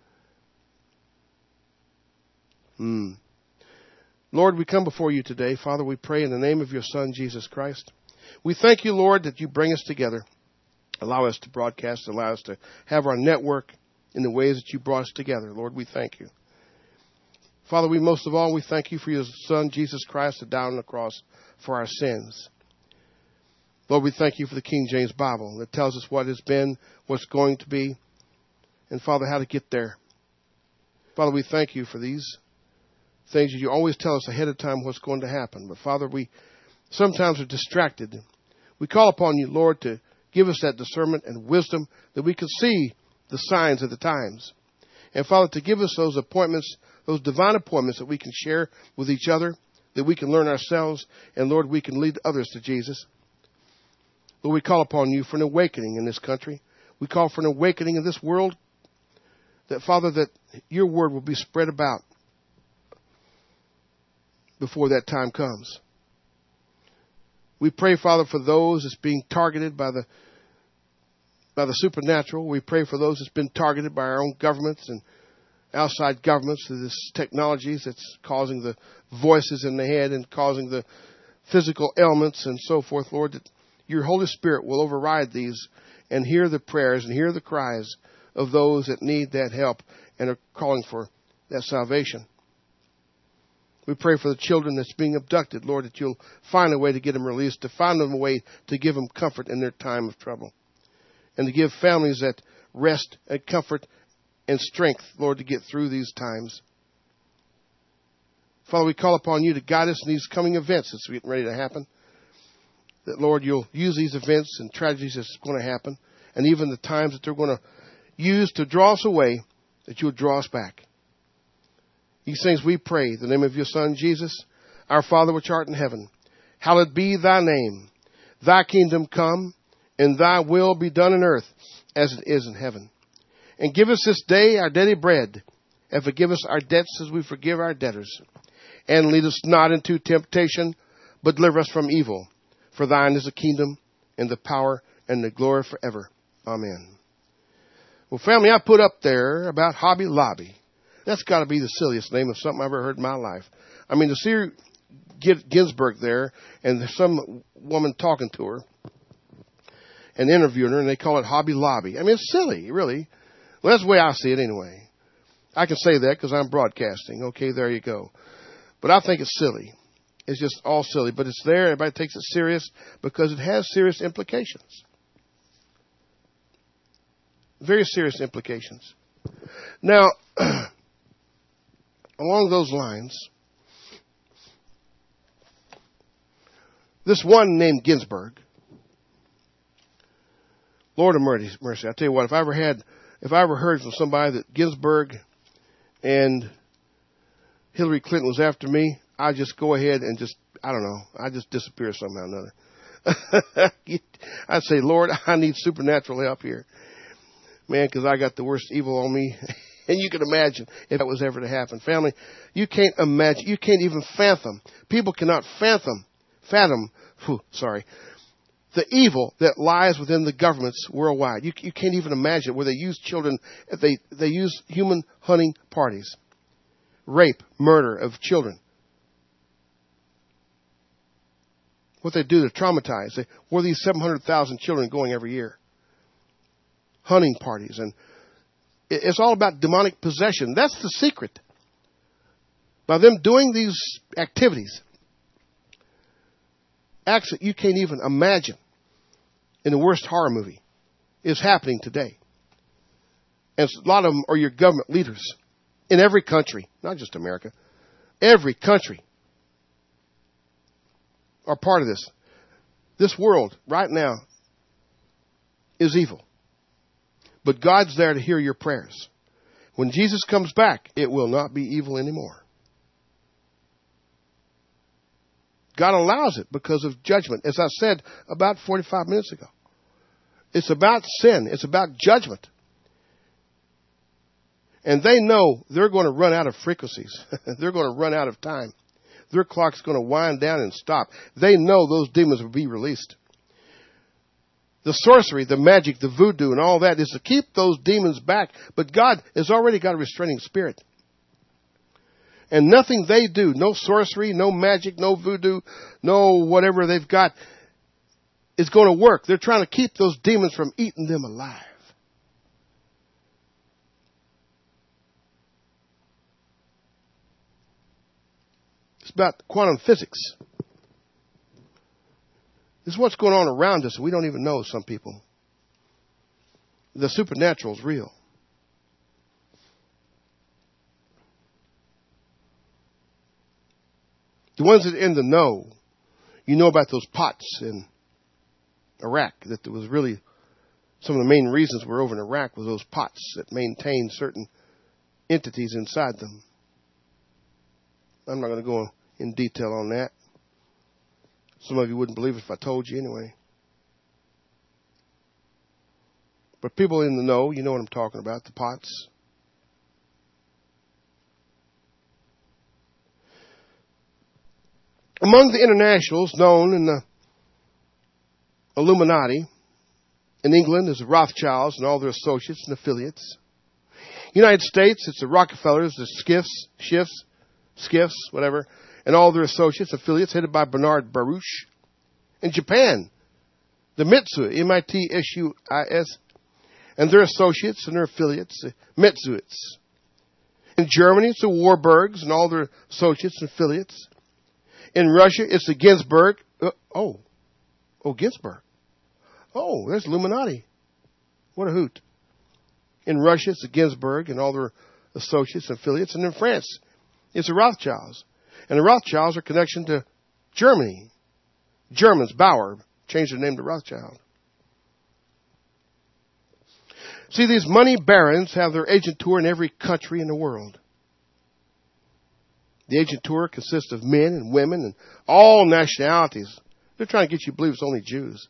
Lord, we come before you today. Father, we pray in the name of your Son, Jesus Christ. We thank you, Lord, that you bring us together. Allow us to broadcast, allow us to have our network in the ways that you brought us together. Lord, we thank you. Father, most of all, we thank you for your Son, Jesus Christ, to die on the cross for our sins. Lord, we thank you for the King James Bible that tells us what has been, what's going to be, and, Father, how to get there. Father, we thank you for these things. You always tell us ahead of time what's going to happen. But, Father, we sometimes are distracted. We call upon you, Lord, to give us that discernment and wisdom that we can see the signs of the times. And, Father, to give us those appointments, those divine appointments that we can share with each other, that we can learn ourselves, and, Lord, we can lead others to Jesus. Lord, we call upon you for an awakening in this country. We call for an awakening in this world, that, Father, that your word will be spread about before that time comes. We pray, Father, for those that's being targeted by the supernatural. We pray for those that's been targeted by our own governments and outside governments, through this technologies that's causing the voices in the head and causing the physical ailments and so forth, Lord, that your Holy Spirit will override these and hear the prayers and hear the cries of those that need that help and are calling for that salvation. We pray for the children that's being abducted, Lord, that you'll find a way to get them released, to find them a way to give them comfort in their time of trouble, and to give families that rest and comfort and strength, Lord, to get through these times. Father, we call upon you to guide us in these coming events that's getting ready to happen. That, Lord, you'll use these events and tragedies that's going to happen, and even the times that they're going to use to draw us away, that you'll draw us back. These things we pray in the name of your Son, Jesus, our Father which art in heaven. Hallowed be thy name. Thy kingdom come, and thy will be done on earth as it is in heaven. And give us this day our daily bread, and forgive us our debts as we forgive our debtors. And lead us not into temptation, but deliver us from evil. For thine is the kingdom, and the power, and the glory forever. Amen. Well, family, I put up there about Hobby Lobby. That's got to be the silliest name of something I've ever heard in my life. I mean, to see Ginsburg there, and there's some woman talking to her and interviewing her, and they call it Hobby Lobby. I mean, it's silly, really. Well, that's the way I see it anyway. I can say that because I'm broadcasting. Okay, there you go. But I think it's silly. It's just all silly. But it's there. Everybody takes it serious because it has serious implications. Very serious implications. Now, along those lines, this one named Ginsburg, Lord of mercy, I tell you what, if I ever heard from somebody that Ginsburg and Hillary Clinton was after me, I'd just go ahead and I'd just disappear somehow or another. I'd say, Lord, I need supernatural help here. Man, because I got the worst evil on me. And you can imagine if that was ever to happen. Family, you can't imagine, you can't even fathom. People cannot fathom the evil that lies within the governments worldwide. You can't even imagine where they use children, they use human hunting parties. Rape, murder of children. What they do to traumatize. Where are these 700,000 children going every year? Hunting parties. And it's all about demonic possession. That's the secret. By them doing these activities, acts that you can't even imagine in the worst horror movie, is happening today. And a lot of them are your government leaders in every country, not just America. Every country are part of this. This world right now is evil. But God's there to hear your prayers. When Jesus comes back, it will not be evil anymore. God allows it because of judgment. As I said about 45 minutes ago. It's about sin. It's about judgment. And they know they're going to run out of frequencies. They're going to run out of time. Their clock's going to wind down and stop. They know those demons will be released. The sorcery, the magic, the voodoo, and all that is to keep those demons back. But God has already got a restraining spirit. And nothing they do, no sorcery, no magic, no voodoo, no whatever they've got, is going to work. They're trying to keep those demons from eating them alive. It's about quantum physics. This is what's going on around us. We don't even know, some people. The supernatural is real. The ones that are in the know, you know about those pots in Iraq, that there was really some of the main reasons we're over in Iraq was those pots that maintained certain entities inside them. I'm not going to go in detail on that. Some of you wouldn't believe it if I told you anyway. But people in the know, you know what I'm talking about, the pots. Among the internationals known in the Illuminati, in England is the Rothschilds and all their associates and affiliates. United States, it's the Rockefellers, the Schiffs, whatever, and all their associates, affiliates, headed by Bernard Baruch. In Japan, the Mitsui, M-I-T-S-U-I-S, and their associates and their affiliates, the Mitsuits. In Germany, it's the Warburgs and all their associates and affiliates. In Russia, it's the Ginsburg. Ginsburg. Oh, there's Illuminati. What a hoot. In Russia, it's the Ginsburg and all their associates and affiliates. And in France, it's the Rothschilds. And the Rothschilds are connection to Germany. Germans, Bauer, changed their name to Rothschild. See, these money barons have their agent tour in every country in the world. The agent tour consists of men and women and all nationalities. They're trying to get you to believe it's only Jews.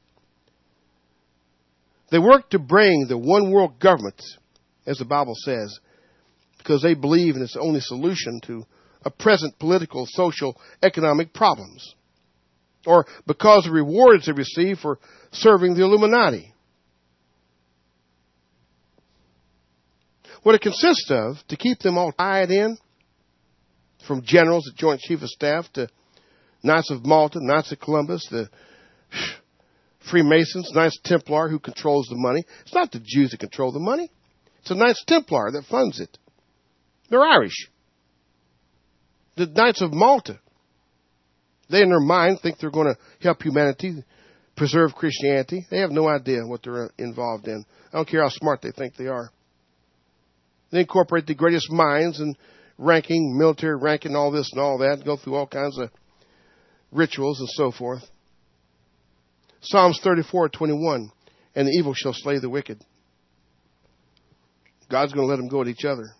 They work to bring the one world government, as the Bible says, because they believe in its only solution to a present political, social, economic problems, or because of rewards they receive for serving the Illuminati. What it consists of, to keep them all tied in, from generals at Joint Chief of Staff to Knights of Malta, Knights of Columbus, the Freemasons, Knights Templar who controls the money. It's not the Jews that control the money. It's the Knights Templar that funds it. They're Irish. The Knights of Malta, they in their mind think they're going to help humanity, preserve Christianity. They have no idea what they're involved in. I don't care how smart they think they are. They incorporate the greatest minds and ranking, military ranking, all this and all that, go through all kinds of rituals and so forth. Psalms 34:21, and the evil shall slay the wicked. God's going to let them go at each other.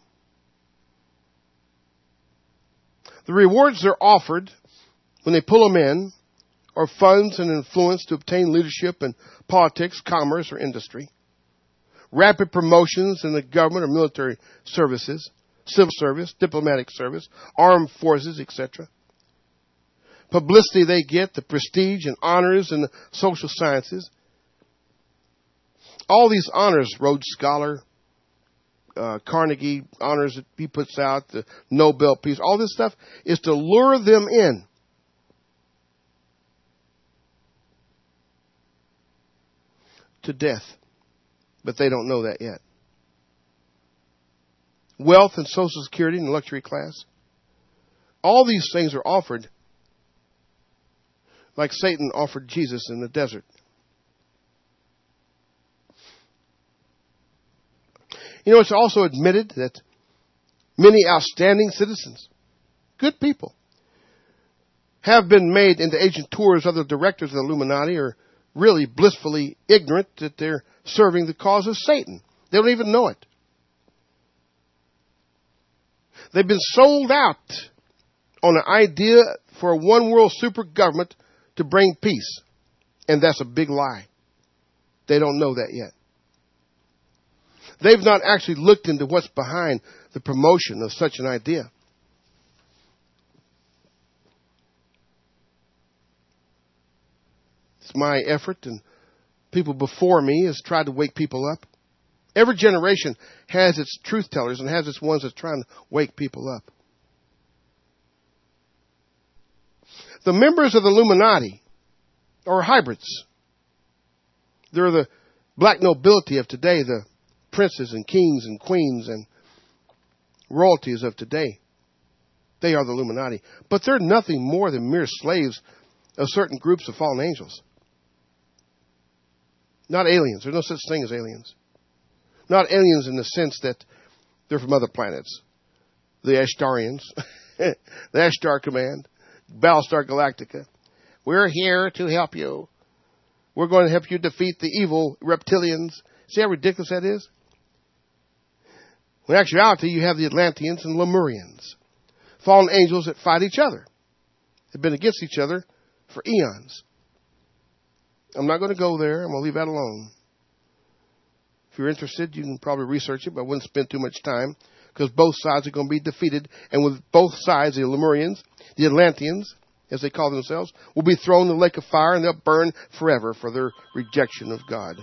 The rewards they're offered when they pull them in are funds and influence to obtain leadership in politics, commerce, or industry. Rapid promotions in the government or military services, civil service, diplomatic service, armed forces, etc. Publicity they get, the prestige and honors in the social sciences. All these honors, Rhodes Scholar, Carnegie honors that he puts out, the Nobel Peace, all this stuff is to lure them in. To death. But they don't know that yet. Wealth and Social Security and the luxury class. All these things are offered like Satan offered Jesus in the desert. You know, it's also admitted that many outstanding citizens, good people, have been made into agent tours of the directors of the Illuminati are really blissfully ignorant that they're serving the cause of Satan. They don't even know it. They've been sold out on an idea for a one world super government to bring peace. And that's a big lie. They don't know that yet. They've not actually looked into what's behind the promotion of such an idea. It's my effort and people before me has tried to wake people up. Every generation has its truth tellers and has its ones that's trying to wake people up. The members of the Illuminati are hybrids. They're the black nobility of today, the princes and kings and queens and royalties of today. They are the Illuminati. But they're nothing more than mere slaves of certain groups of fallen angels. Not aliens. There's no such thing as aliens. Not aliens in the sense that they're from other planets. The Ashtarians, the Ashtar Command, Battlestar Galactica. We're here to help you. We're going to help you defeat the evil reptilians. See how ridiculous that is? In actuality, you have the Atlanteans and Lemurians, fallen angels that fight each other. They've been against each other for eons. I'm not going to go there. I'm going to leave that alone. If you're interested, you can probably research it, but I wouldn't spend too much time because both sides are going to be defeated. And with both sides, the Lemurians, the Atlanteans, as they call themselves, will be thrown in the lake of fire and they'll burn forever for their rejection of God.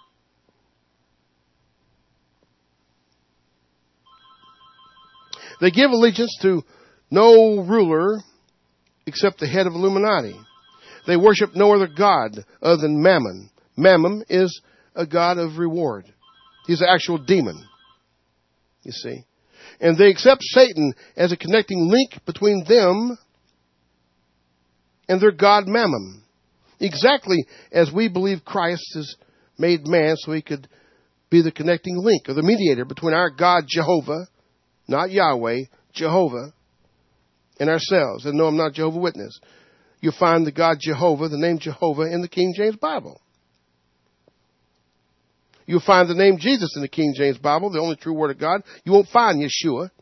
They give allegiance to no ruler except the head of Illuminati. They worship no other god other than Mammon. Mammon is a god of reward. He's an actual demon, you see. And they accept Satan as a connecting link between them and their god Mammon. Exactly as we believe Christ is made man so he could be the connecting link or the mediator between our God Jehovah, not Yahweh, Jehovah, and ourselves. And no, I'm not Jehovah's Witness. You'll find the God Jehovah, the name Jehovah, in the King James Bible. You'll find the name Jesus in the King James Bible, the only true word of God. You won't find Yeshua.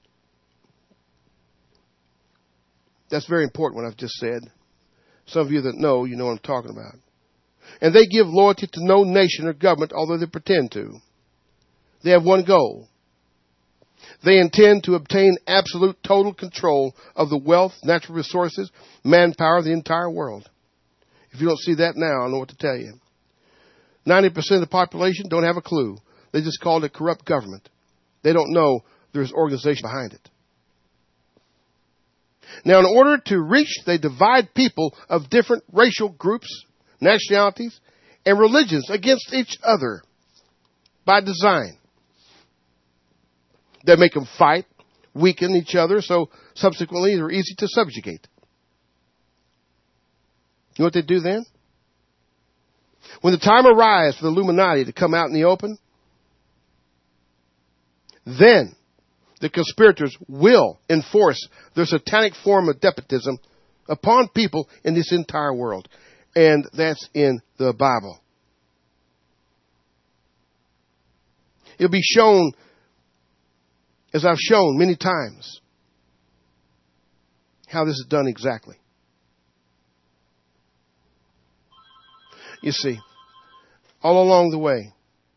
That's very important what I've just said. Some of you that know, you know what I'm talking about. And they give loyalty to no nation or government, although they pretend to. They have one goal. They intend to obtain absolute total control of the wealth, natural resources, manpower of the entire world. If you don't see that now, I don't know what to tell you. 90% of the population don't have a clue. They just call it a corrupt government. They don't know there's organization behind it. Now, in order to reach, they divide people of different racial groups, nationalities, and religions against each other by design. They make them fight, weaken each other, so subsequently they're easy to subjugate. You know what they do then? When the time arrives for the Illuminati to come out in the open, then the conspirators will enforce their satanic form of despotism upon people in this entire world. And that's in the Bible. It'll be shown, as I've shown many times, how this is done exactly. You see, all along the way.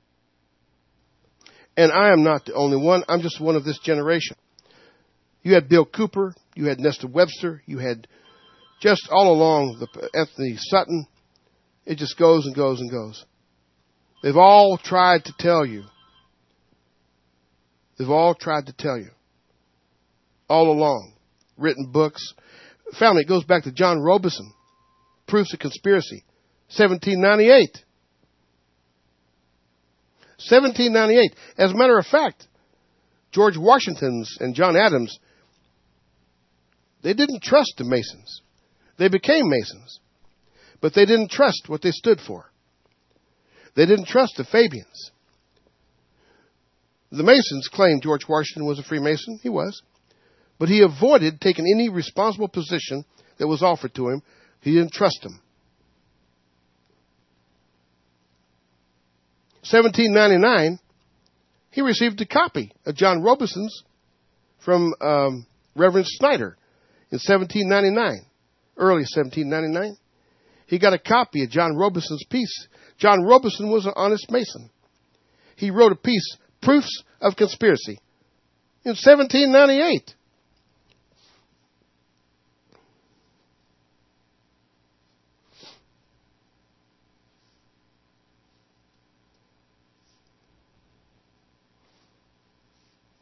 And I am not the only one. I'm just one of this generation. You had Bill Cooper. You had Nestor Webster. You had just all along Anthony Sutton. It just goes and goes and goes. They've all tried to tell you. They've all tried to tell you. All along. Written books. Family, it goes back to John Robeson. Proofs of Conspiracy. 1798. 1798. As a matter of fact, George Washington's and John Adams, they didn't trust the Masons. They became Masons. But they didn't trust what they stood for. They didn't trust the Fabians. The Masons claimed George Washington was a Freemason. He was. But he avoided taking any responsible position that was offered to him. He didn't trust them. 1799, he received a copy of John Robeson's from Reverend Snyder in 1799, early 1799. He got a copy of John Robeson's piece. John Robeson was an honest Mason. He wrote a piece, Proofs of Conspiracy, in 1798.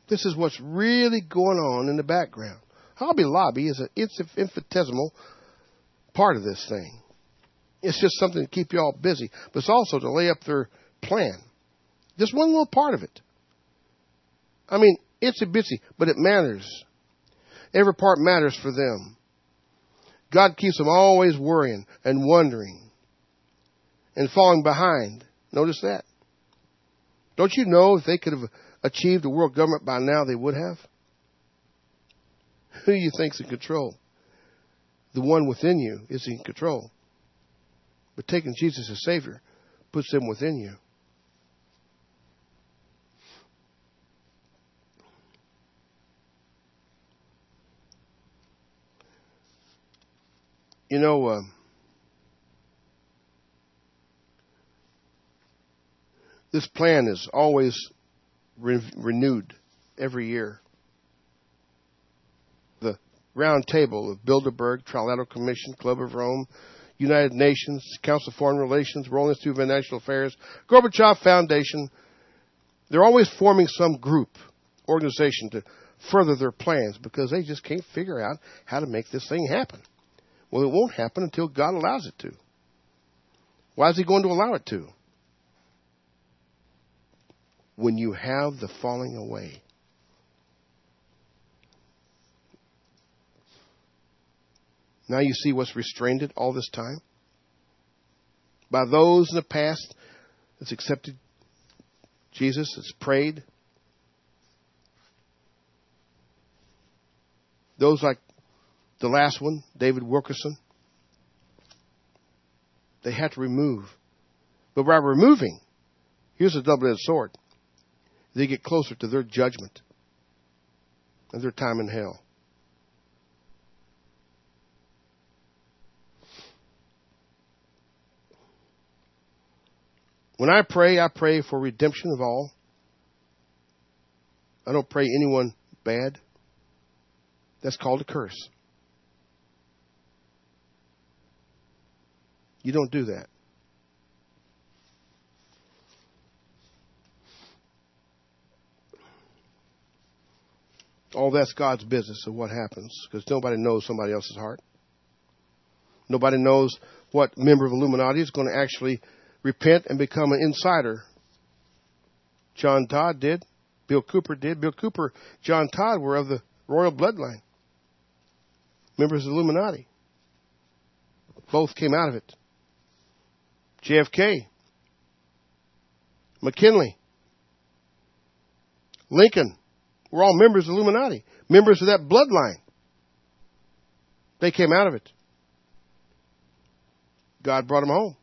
This is what's really going on in the background. Hobby Lobby is an infinitesimal part of this thing. It's just something to keep you all busy, but it's also to lay up their plan. Just one little part of it. I mean, itsy bitsy, but it matters. Every part matters for them. God keeps them always worrying and wondering and falling behind. Notice that. Don't you know if they could have achieved a world government by now, they would have? Who do you think's in control? The one within you is in control. But taking Jesus as Savior puts him within you. You know, this plan is always renewed every year. The Round Table of Bilderberg, Trilateral Commission, Club of Rome, United Nations, Council of Foreign Relations, World Institute of International Affairs, Gorbachev Foundation, they're always forming some group, organization to further their plans because they just can't figure out how to make this thing happen. Well, it won't happen until God allows it to. Why is he going to allow it to? When you have the falling away. Now you see what's restrained it all this time? By those in the past that's accepted Jesus, that's prayed. Those like the last one, David Wilkerson, they had to remove. But by removing, here's a double-edged sword. They get closer to their judgment and their time in hell. When I pray for redemption of all. I don't pray anyone bad. That's called a curse. You don't do that. All that's God's business of what happens, because nobody knows somebody else's heart. Nobody knows what member of Illuminati is going to actually repent and become an insider. John Todd did. Bill Cooper did. Bill Cooper, John Todd were of the royal bloodline. Members of the Illuminati. Both came out of it. JFK, McKinley, Lincoln were all members of the Illuminati, members of that bloodline. They came out of it. God brought them home.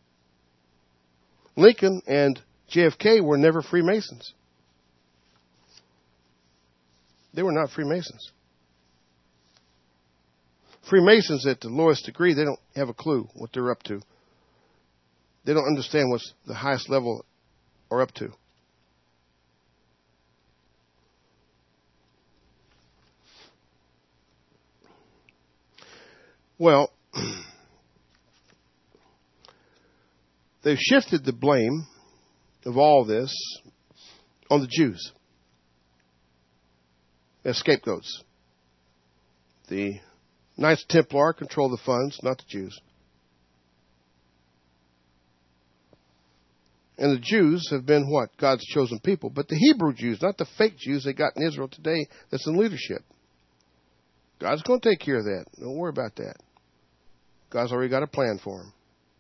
Lincoln and JFK were never Freemasons. They were not Freemasons. Freemasons, at the lowest degree, they don't have a clue what they're up to. They don't understand what's the highest level are up to. Well, they've shifted the blame of all this on the Jews as scapegoats. The Knights Templar control the funds, not the Jews. And the Jews have been what? God's chosen people. But the Hebrew Jews, not the fake Jews they got in Israel today that's in leadership. God's going to take care of that. Don't worry about that. God's already got a plan for them.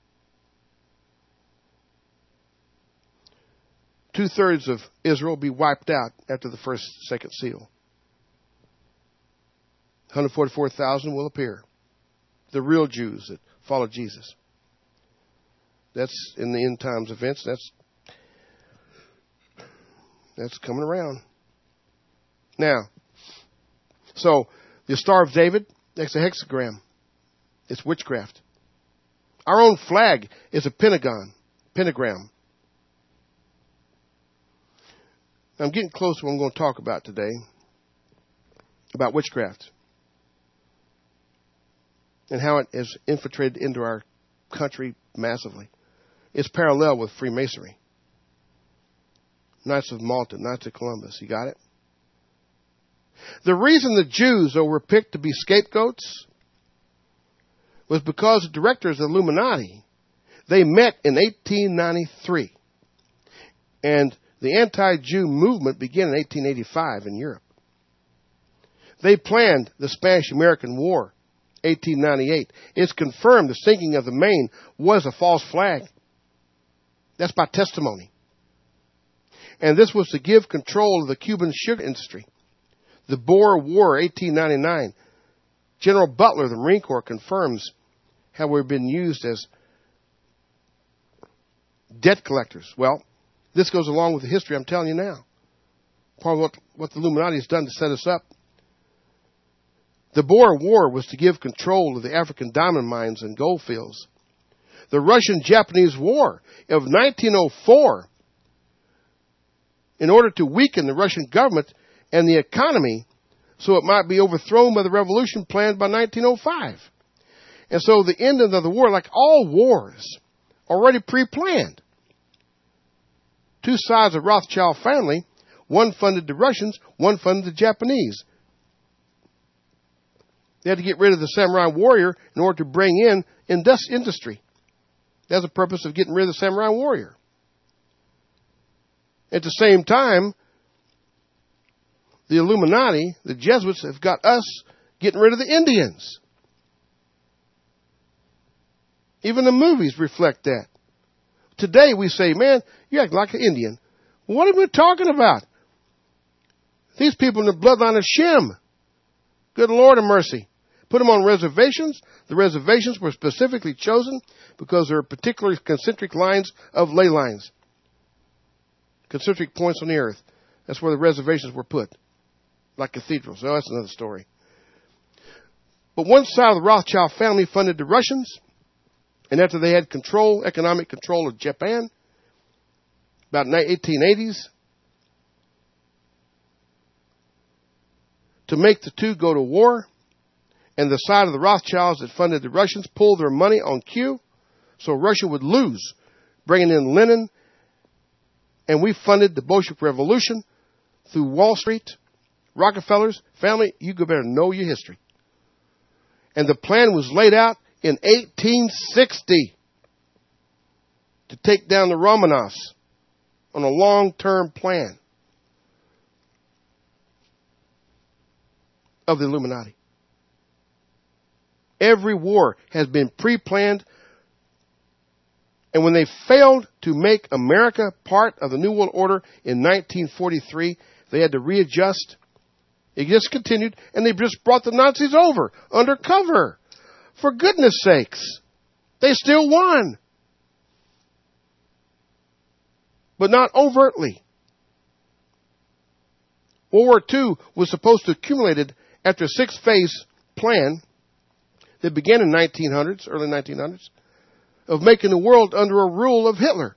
2/3 of Israel will be wiped out after the second seal. 144,000 will appear. The real Jews that follow Jesus. That's in the end times events. That's coming around. Now, so the Star of David, that's a hexagram. It's witchcraft. Our own flag is a pentagram. I'm getting close to what I'm going to talk about today, about witchcraft and how it has infiltrated into our country massively. It's parallel with Freemasonry. Knights of Malta, Knights of Columbus. You got it? The reason the Jews were picked to be scapegoats was because the directors of the Illuminati, they met in 1893. And the anti-Jew movement began in 1885 in Europe. They planned the Spanish-American War, 1898. It's confirmed the sinking of the Maine was a false flag. That's by testimony. And this was to give control of the Cuban sugar industry. The Boer War, 1899. General Butler of the Marine Corps confirms how we've been used as debt collectors. Well, this goes along with the history I'm telling you now. Part of what the Illuminati has done to set us up. The Boer War was to give control of the African diamond mines and gold fields. The Russian-Japanese War of 1904, in order to weaken the Russian government and the economy so it might be overthrown by the revolution planned by 1905. And so the end of the war, like all wars, already pre-planned. Two sides of the Rothschild family, one funded the Russians, one funded the Japanese. They had to get rid of the samurai warrior in order to bring in industry. That's the purpose of getting rid of the samurai warrior. At the same time, the Illuminati, the Jesuits, have got us getting rid of the Indians. Even the movies reflect that. Today we say, man, you act like an Indian. What are we talking about? These people in the bloodline of Shem. Good Lord of mercy. Put them on reservations. The reservations were specifically chosen because there are particular concentric lines of ley lines. Concentric points on the earth. That's where the reservations were put. Like cathedrals. Oh, that's another story. But one side of the Rothschild family funded the Russians. And after they had economic control of Japan, about 1880s, to make the two go to war, and the side of the Rothschilds that funded the Russians pulled their money on cue, so Russia would lose, bringing in Lenin, and we funded the Bolshevik Revolution through Wall Street. Rockefeller's family, you better know your history. And the plan was laid out in 1860 to take down the Romanovs on a long-term plan of the Illuminati. Every war has been pre-planned, and when they failed to make America part of the New World Order in 1943, they had to readjust. It just continued, and they just brought the Nazis over under cover. For goodness sakes, they still won. But not overtly. World War II was supposed to accumulate after a six-phase plan that began in 1900s, early 1900s, of making the world under a rule of Hitler.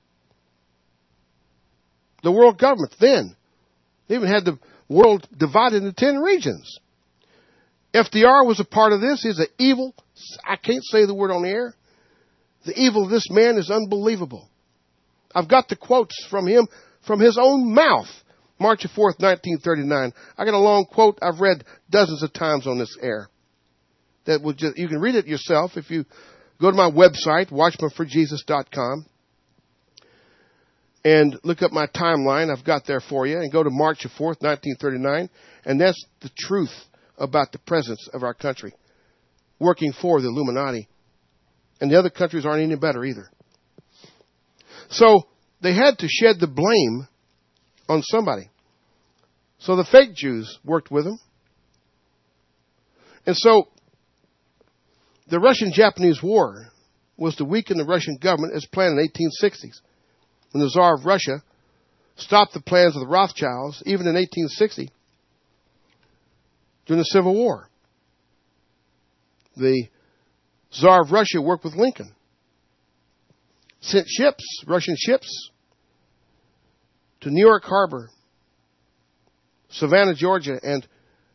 The world government then. They even had the world divided into 10 regions. FDR was a part of this. He's an evil, I can't say the word on the air. The evil of this man is unbelievable. I've got the quotes from him from his own mouth. March 4th, 1939. I got a long quote I've read dozens of times on this air. That will just, you can read it yourself if you go to my website, watchmanforjesus.com, and look up my timeline. I've got there for you. And go to March 4th, 1939. And that's the truth about the presence of our country working for the Illuminati. And the other countries aren't any better either. So they had to shed the blame on somebody. So the fake Jews worked with them. And so the Russian-Japanese War was to weaken the Russian government as planned in the 1860s. When the Tsar of Russia stopped the plans of the Rothschilds, even in 1860, during the Civil War. The Tsar of Russia worked with Lincoln. Sent ships, Russian ships, to New York Harbor, Savannah, Georgia, and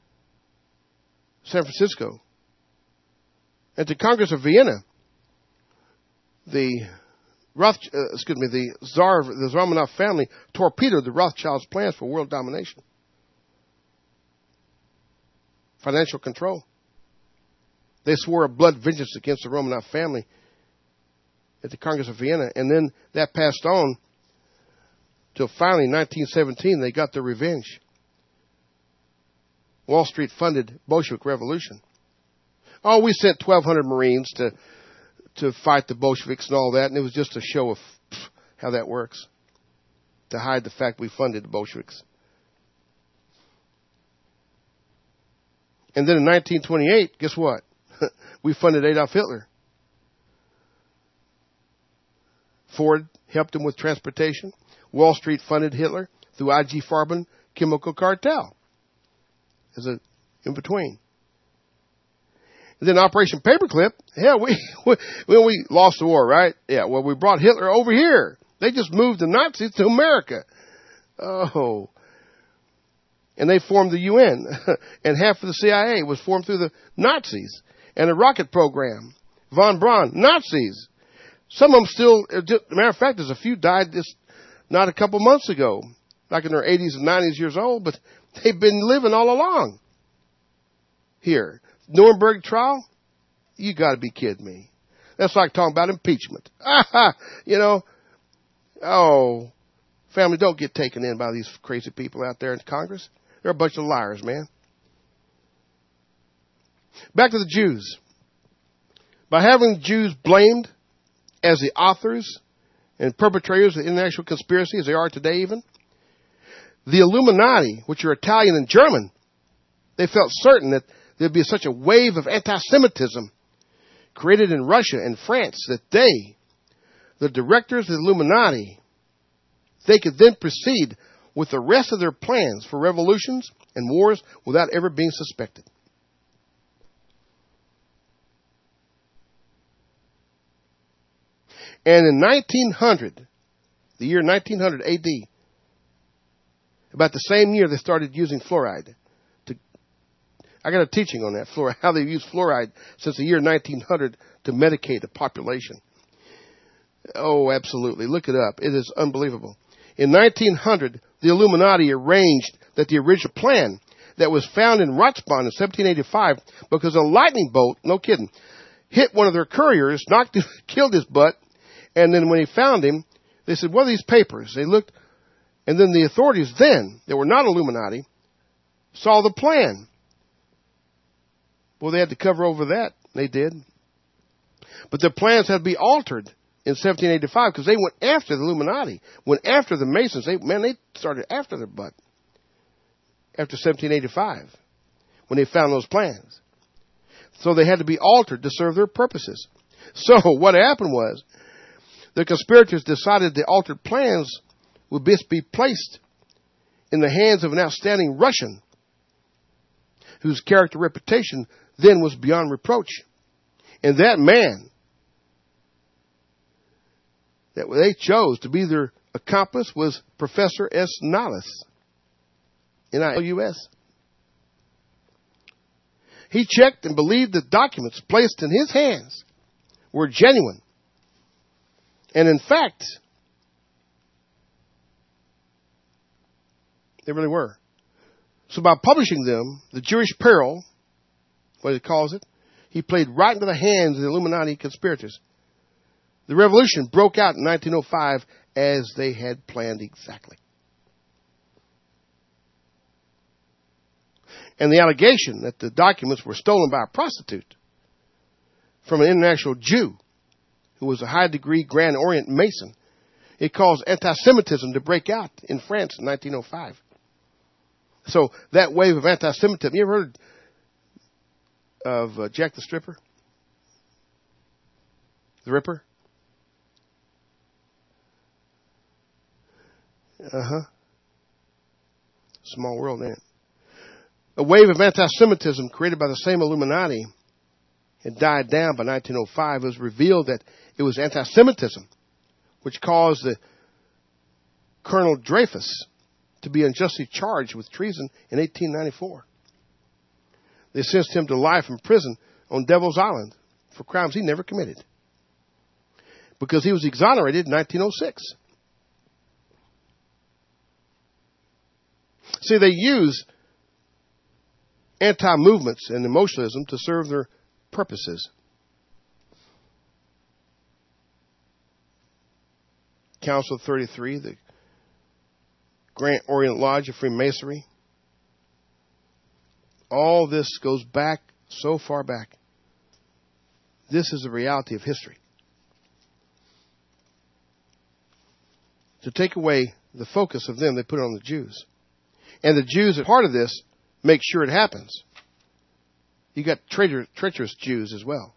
San Francisco. And to Congress of Vienna, the Tsar, the Romanov family torpedoed the Rothschilds' plans for world domination. financial control. They swore a blood vengeance against the Romanov family at the Congress of Vienna, and then that passed on till finally in 1917 they got their revenge. Wall Street funded Bolshevik revolution. Oh, we sent 1,200 Marines to fight the Bolsheviks and all that, and it was just a show of how that works, to hide the fact we funded the Bolsheviks. And then in 1928, guess what? We funded Adolf Hitler. Ford helped him with transportation. Wall Street funded Hitler through IG Farben chemical cartel. As a in between. And then Operation Paperclip. Hell, we lost the war, right? Yeah. Well, we brought Hitler over here. They just moved the Nazis to America. Oh. And they formed the UN, and half of the CIA was formed through the Nazis. And the rocket program, von Braun, Nazis. Some of them still, matter of fact, there's a few died not a couple months ago, like in their 80s and 90s years old, but they've been living all along here. Nuremberg trial? You got to be kidding me. That's like talking about impeachment. You know, oh, family, don't get taken in by these crazy people out there in Congress. They're a bunch of liars, man. Back to the Jews. By having Jews blamed as the authors and perpetrators of the international conspiracy, as they are today even, the Illuminati, which are Italian and German, they felt certain that there'd be such a wave of anti-Semitism created in Russia and France that they, the directors of the Illuminati, they could then proceed with the rest of their plans for revolutions and wars without ever being suspected. And in 1900, the year 1900 AD, about the same year they started using fluoride. I got a teaching on that, fluoride, how they use fluoride since the year 1900 to medicate the population. Oh, absolutely. Look it up. It is unbelievable. In 1900, the Illuminati arranged that the original plan that was found in Ratsbahn in 1785, because a lightning bolt, no kidding, hit one of their couriers, killed his butt, and then when he found him, they said, what are these papers? They looked, and then the authorities then, that were not Illuminati, saw the plan. Well, they had to cover over that. They did. But their plans had to be altered in 1785 because they went after the Illuminati, went after the Masons. They started after their butt after 1785 when they found those plans. So they had to be altered to serve their purposes. So what happened was the conspirators decided the altered plans would best be placed in the hands of an outstanding Russian whose character reputation then was beyond reproach. And that man that they chose to be their accomplice was Professor S. Nihilus, N-I-L-U-S. He checked and believed the documents placed in his hands were genuine. And in fact, they really were. So by publishing them, the Jewish peril, what he calls it, he played right into the hands of the Illuminati conspirators. The revolution broke out in 1905 as they had planned exactly. And the allegation that the documents were stolen by a prostitute from an international Jew who was a high-degree Grand Orient Mason, it caused anti-Semitism to break out in France in 1905. So that wave of anti-Semitism, you ever heard of Jack the Stripper? The Ripper? Small world, ain't it? A wave of anti-Semitism created by the same Illuminati had died down by 1905. It was revealed that it was anti-Semitism which caused the Colonel Dreyfus to be unjustly charged with treason in 1894. They sentenced him to life in prison on Devil's Island for crimes he never committed because he was exonerated in 1906. See, they use anti-movements and emotionalism to serve their purposes. Council of 33, the Grand Orient Lodge of Freemasonry. All this goes back so far back. This is the reality of history. To take away the focus of them, they put it on the Jews. And the Jews, as part of this, make sure it happens. You got treacherous Jews as well.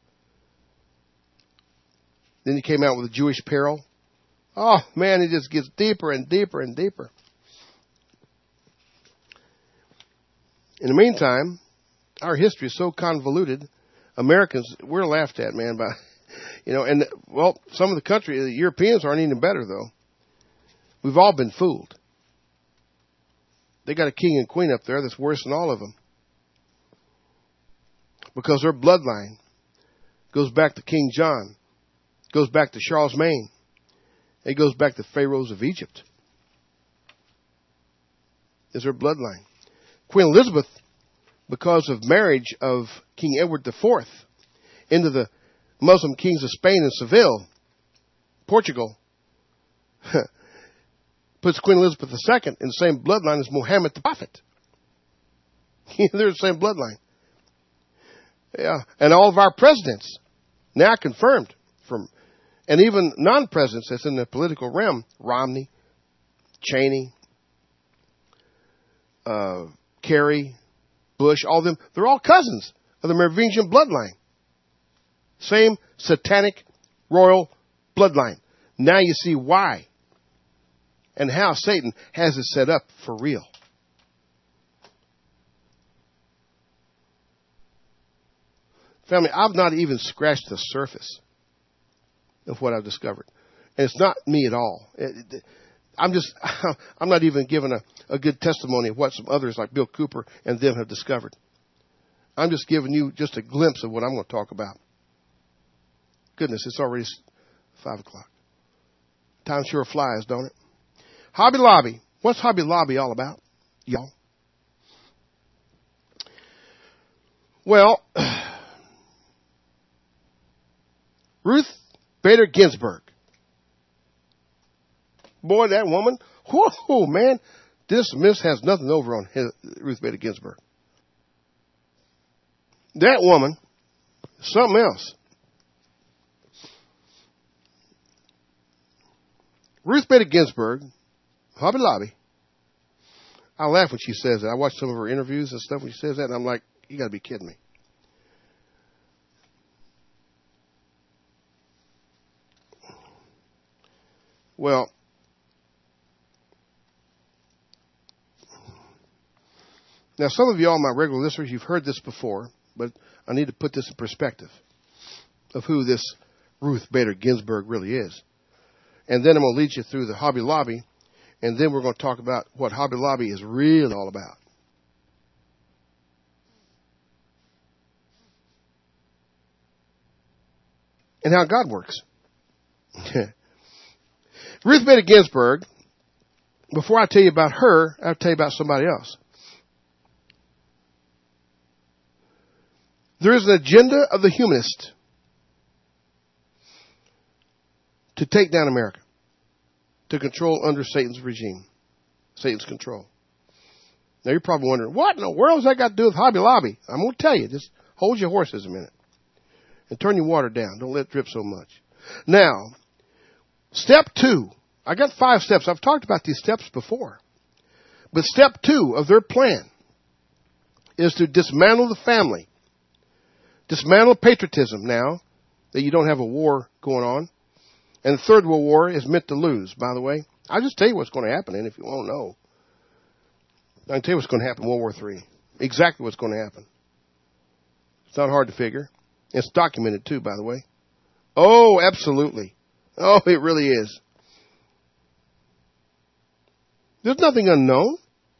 Then he came out with the Jewish peril. Oh, man, it just gets deeper and deeper and deeper. In the meantime, our history is so convoluted. Americans, we're laughed at, man, by, and, well, some of the country, the Europeans aren't even better, though. We've all been fooled. They got a king and queen up there that's worse than all of them. Because their bloodline goes back to King John, goes back to Charlemagne. It goes back to Pharaohs of Egypt. Is her bloodline. Queen Elizabeth, because of marriage of King Edward IV into the Muslim kings of Spain and Seville, Portugal, puts Queen Elizabeth II in the same bloodline as Muhammad the Prophet. They're the same bloodline. Yeah, and all of our presidents now confirmed and even non-presidents that's in the political realm, Romney, Cheney, Kerry, Bush, all of them, they're all cousins of the Merovingian bloodline. Same satanic royal bloodline. Now you see why and how Satan has it set up for real. Family, I've not even scratched the surface of what I've discovered. And it's not me at all. I'm not even giving a good testimony of what some others like Bill Cooper and them have discovered. I'm just giving you just a glimpse of what I'm going to talk about. Goodness, it's already 5 o'clock. Time sure flies, don't it? Hobby Lobby. What's Hobby Lobby all about, y'all? Well, Ruth Bader Ginsburg. Boy, that woman, whoa, man, this miss has nothing over on Ruth Bader Ginsburg. That woman, something else. Ruth Bader Ginsburg, Hobby Lobby. I laugh when she says that. I watch some of her interviews and stuff when she says that, and I'm like, you got to be kidding me. Well, now some of y'all, my regular listeners, you've heard this before, but I need to put this in perspective of who this Ruth Bader Ginsburg really is. And then I'm going to lead you through the Hobby Lobby, and then we're going to talk about what Hobby Lobby is really all about. And how God works. Ruth Bader Ginsburg, before I tell you about her, I'll tell you about somebody else. There is an agenda of the humanist to take down America, to control under Satan's regime, Satan's control. Now you're probably wondering, what in the world has that got to do with Hobby Lobby? I'm going to tell you. Just hold your horses a minute and turn your water down. Don't let it drip so much. Now, step 2. I got 5 steps. I've talked about these steps before. But step 2 of their plan is to dismantle the family. Dismantle patriotism now that you don't have a war going on. And the Third World War is meant to lose, by the way. I'll just tell you what's going to happen, and if you won't know, I can tell you what's going to happen in World War III. Exactly what's going to happen. It's not hard to figure. It's documented, too, by the way. Oh, absolutely. Oh, it really is. There's nothing unknown.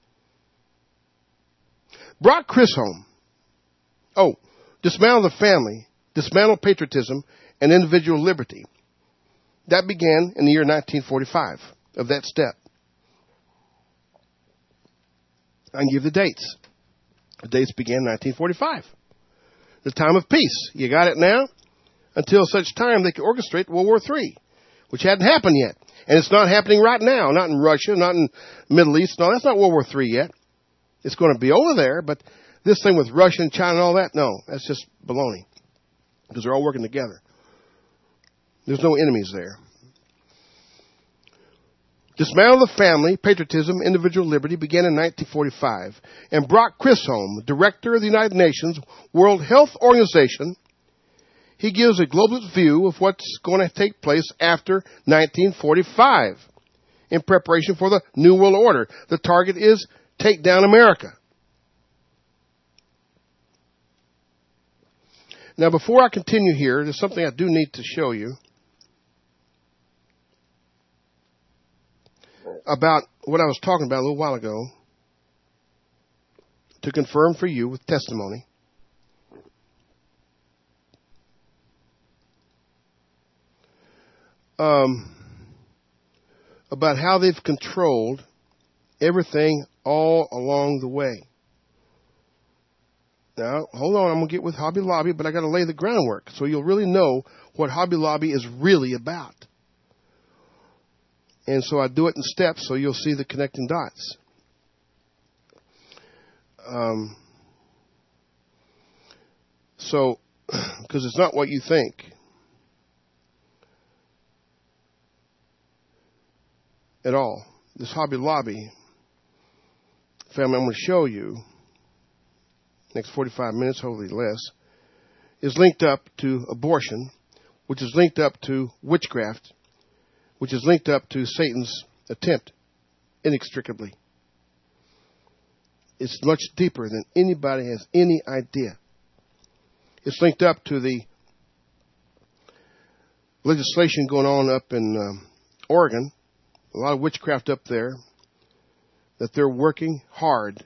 Brock Chisholm. Oh, dismantle the family, dismantle patriotism, and individual liberty. That began in the year 1945 of that step. I can give the dates. The dates began in 1945. The time of peace. You got it now? Until such time they could orchestrate World War III, which hadn't happened yet. And it's not happening right now. Not in Russia, not in the Middle East. No, that's not World War III yet. It's going to be over there, but this thing with Russia and China and all that, no, that's just baloney. Because they're all working together. There's no enemies there. Dismantle the family, patriotism, individual liberty began in 1945. And Brock Chisholm, director of the United Nations World Health Organization, he gives a globalist view of what's going to take place after 1945 in preparation for the New World Order. The target is take down America. Now, before I continue here, there's something I do need to show you about what I was talking about a little while ago to confirm for you with testimony. About how they've controlled everything all along the way. Now, hold on, I'm going to get with Hobby Lobby, but I got to lay the groundwork so you'll really know what Hobby Lobby is really about. And so I do it in steps so you'll see the connecting dots. Because it's not what you think. At all. This Hobby Lobby, family, I'm going to show you, next 45 minutes, hopefully less, is linked up to abortion, which is linked up to witchcraft, which is linked up to Satan's attempt, inextricably. It's much deeper than anybody has any idea. It's linked up to the legislation going on up in Oregon, a lot of witchcraft up there, that they're working hard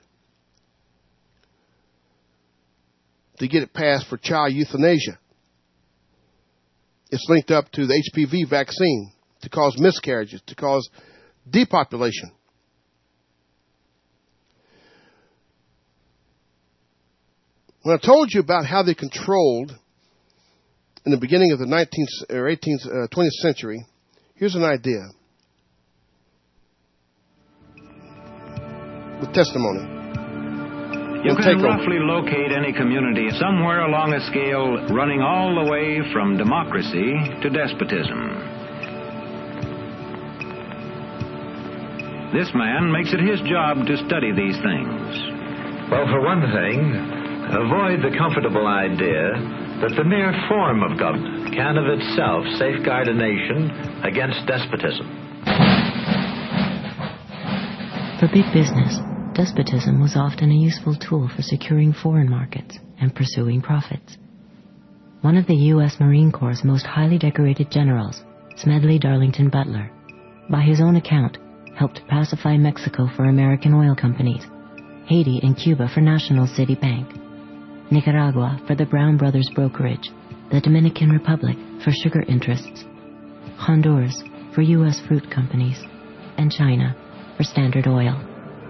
to get it passed for child euthanasia. It's linked up to the HPV vaccine to cause miscarriages, to cause depopulation. When I told you about how they controlled in the beginning of the 20th century, here's an idea. With testimony. You can roughly locate any community somewhere along a scale running all the way from democracy to despotism. This man makes it his job to study these things. Well, for one thing, avoid the comfortable idea that the mere form of government can of itself safeguard a nation against despotism. For big business, despotism was often a useful tool for securing foreign markets and pursuing profits. One of the U.S. Marine Corps' most highly decorated generals, Smedley Darlington Butler, by his own account, helped pacify Mexico for American oil companies, Haiti and Cuba for National City Bank, Nicaragua for the Brown Brothers Brokerage, the Dominican Republic for sugar interests, Honduras for U.S. fruit companies, and China for Standard Oil.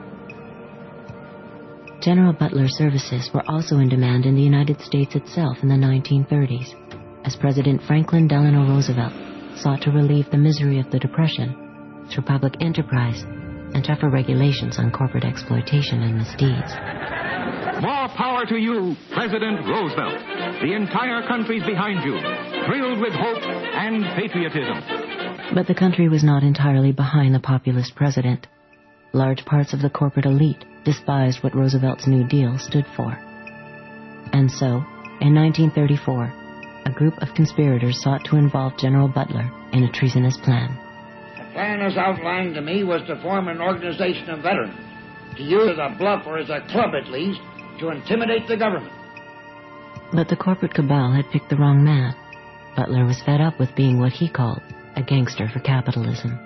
General Butler's services were also in demand in the United States itself in the 1930s, as President Franklin Delano Roosevelt sought to relieve the misery of the Depression through public enterprise and tougher regulations on corporate exploitation and misdeeds. More power to you, President Roosevelt. The entire country's behind you, thrilled with hope and patriotism. But the country was not entirely behind the populist president. Large parts of the corporate elite despised what Roosevelt's New Deal stood for. And so, in 1934, a group of conspirators sought to involve General Butler in a treasonous plan. The plan as outlined to me was to form an organization of veterans, to use as a bluff or as a club at least, to intimidate the government. But the corporate cabal had picked the wrong man. Butler was fed up with being what he called a gangster for capitalism.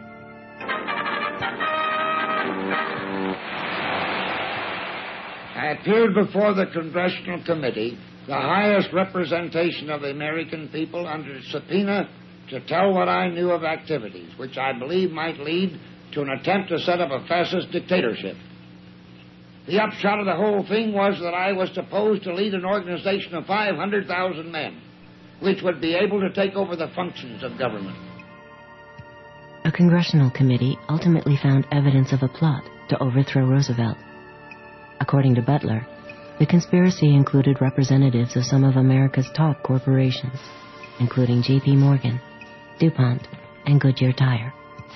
I appeared before the Congressional Committee, the highest representation of the American people, under subpoena to tell what I knew of activities which I believe might lead to an attempt to set up a fascist dictatorship. The upshot of the whole thing was that I was supposed to lead an organization of 500,000 men, which would be able to take over the functions of government. A congressional committee ultimately found evidence of a plot to overthrow Roosevelt. According to Butler, the conspiracy included representatives of some of America's top corporations, including J.P. Morgan, DuPont, and Goodyear Tire.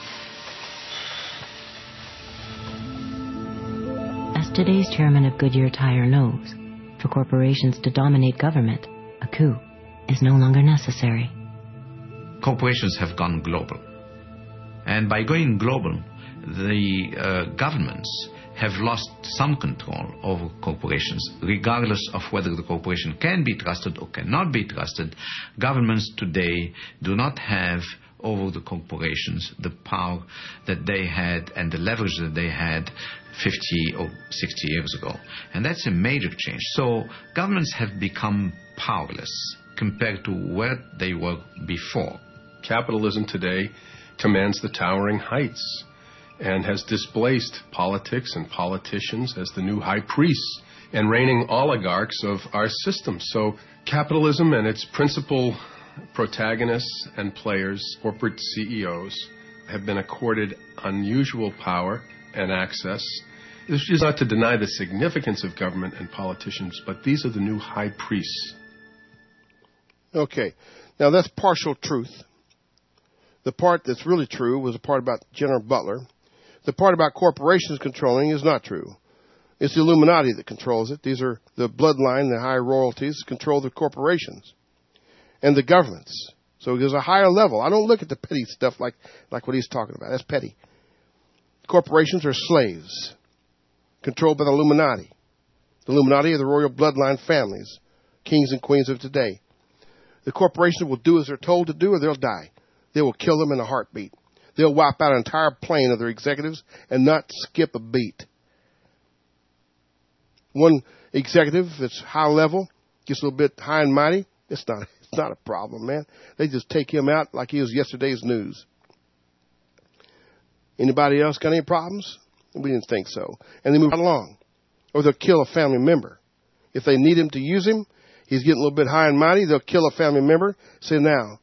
As today's chairman of Goodyear Tire knows, for corporations to dominate government, a coup is no longer necessary. Corporations have gone global. And by going global, the governments have lost some control over corporations. Regardless of whether the corporation can be trusted or cannot be trusted, governments today do not have over the corporations the power that they had and the leverage that they had 50 or 60 years ago. And that's a major change. So governments have become powerless compared to where they were before. Capitalism today commands the towering heights and has displaced politics and politicians as the new high priests and reigning oligarchs of our system. So capitalism and its principal protagonists and players, corporate CEOs, have been accorded unusual power and access. This is not to deny the significance of government and politicians, but these are the new high priests. Okay. Now, that's partial truth. The part that's really true was the part about General Butler. The part about corporations controlling is not true. It's the Illuminati that controls it. These are the bloodline, the high royalties control the corporations and the governments. So there's a higher level. I don't look at the petty stuff like what he's talking about. That's petty. Corporations are slaves controlled by the Illuminati. The Illuminati are the royal bloodline families, kings and queens of today. The corporations will do as they're told to do or they'll die. They will kill them in a heartbeat. They'll wipe out an entire plane of their executives and not skip a beat. One executive that's high level, gets a little bit high and mighty, it's not a problem, man. They just take him out like he was yesterday's news. Anybody else got any problems? We didn't think so. And they move right along. Or they'll kill a family member. If they need him to use him, he's getting a little bit high and mighty, they'll kill a family member. Say, now,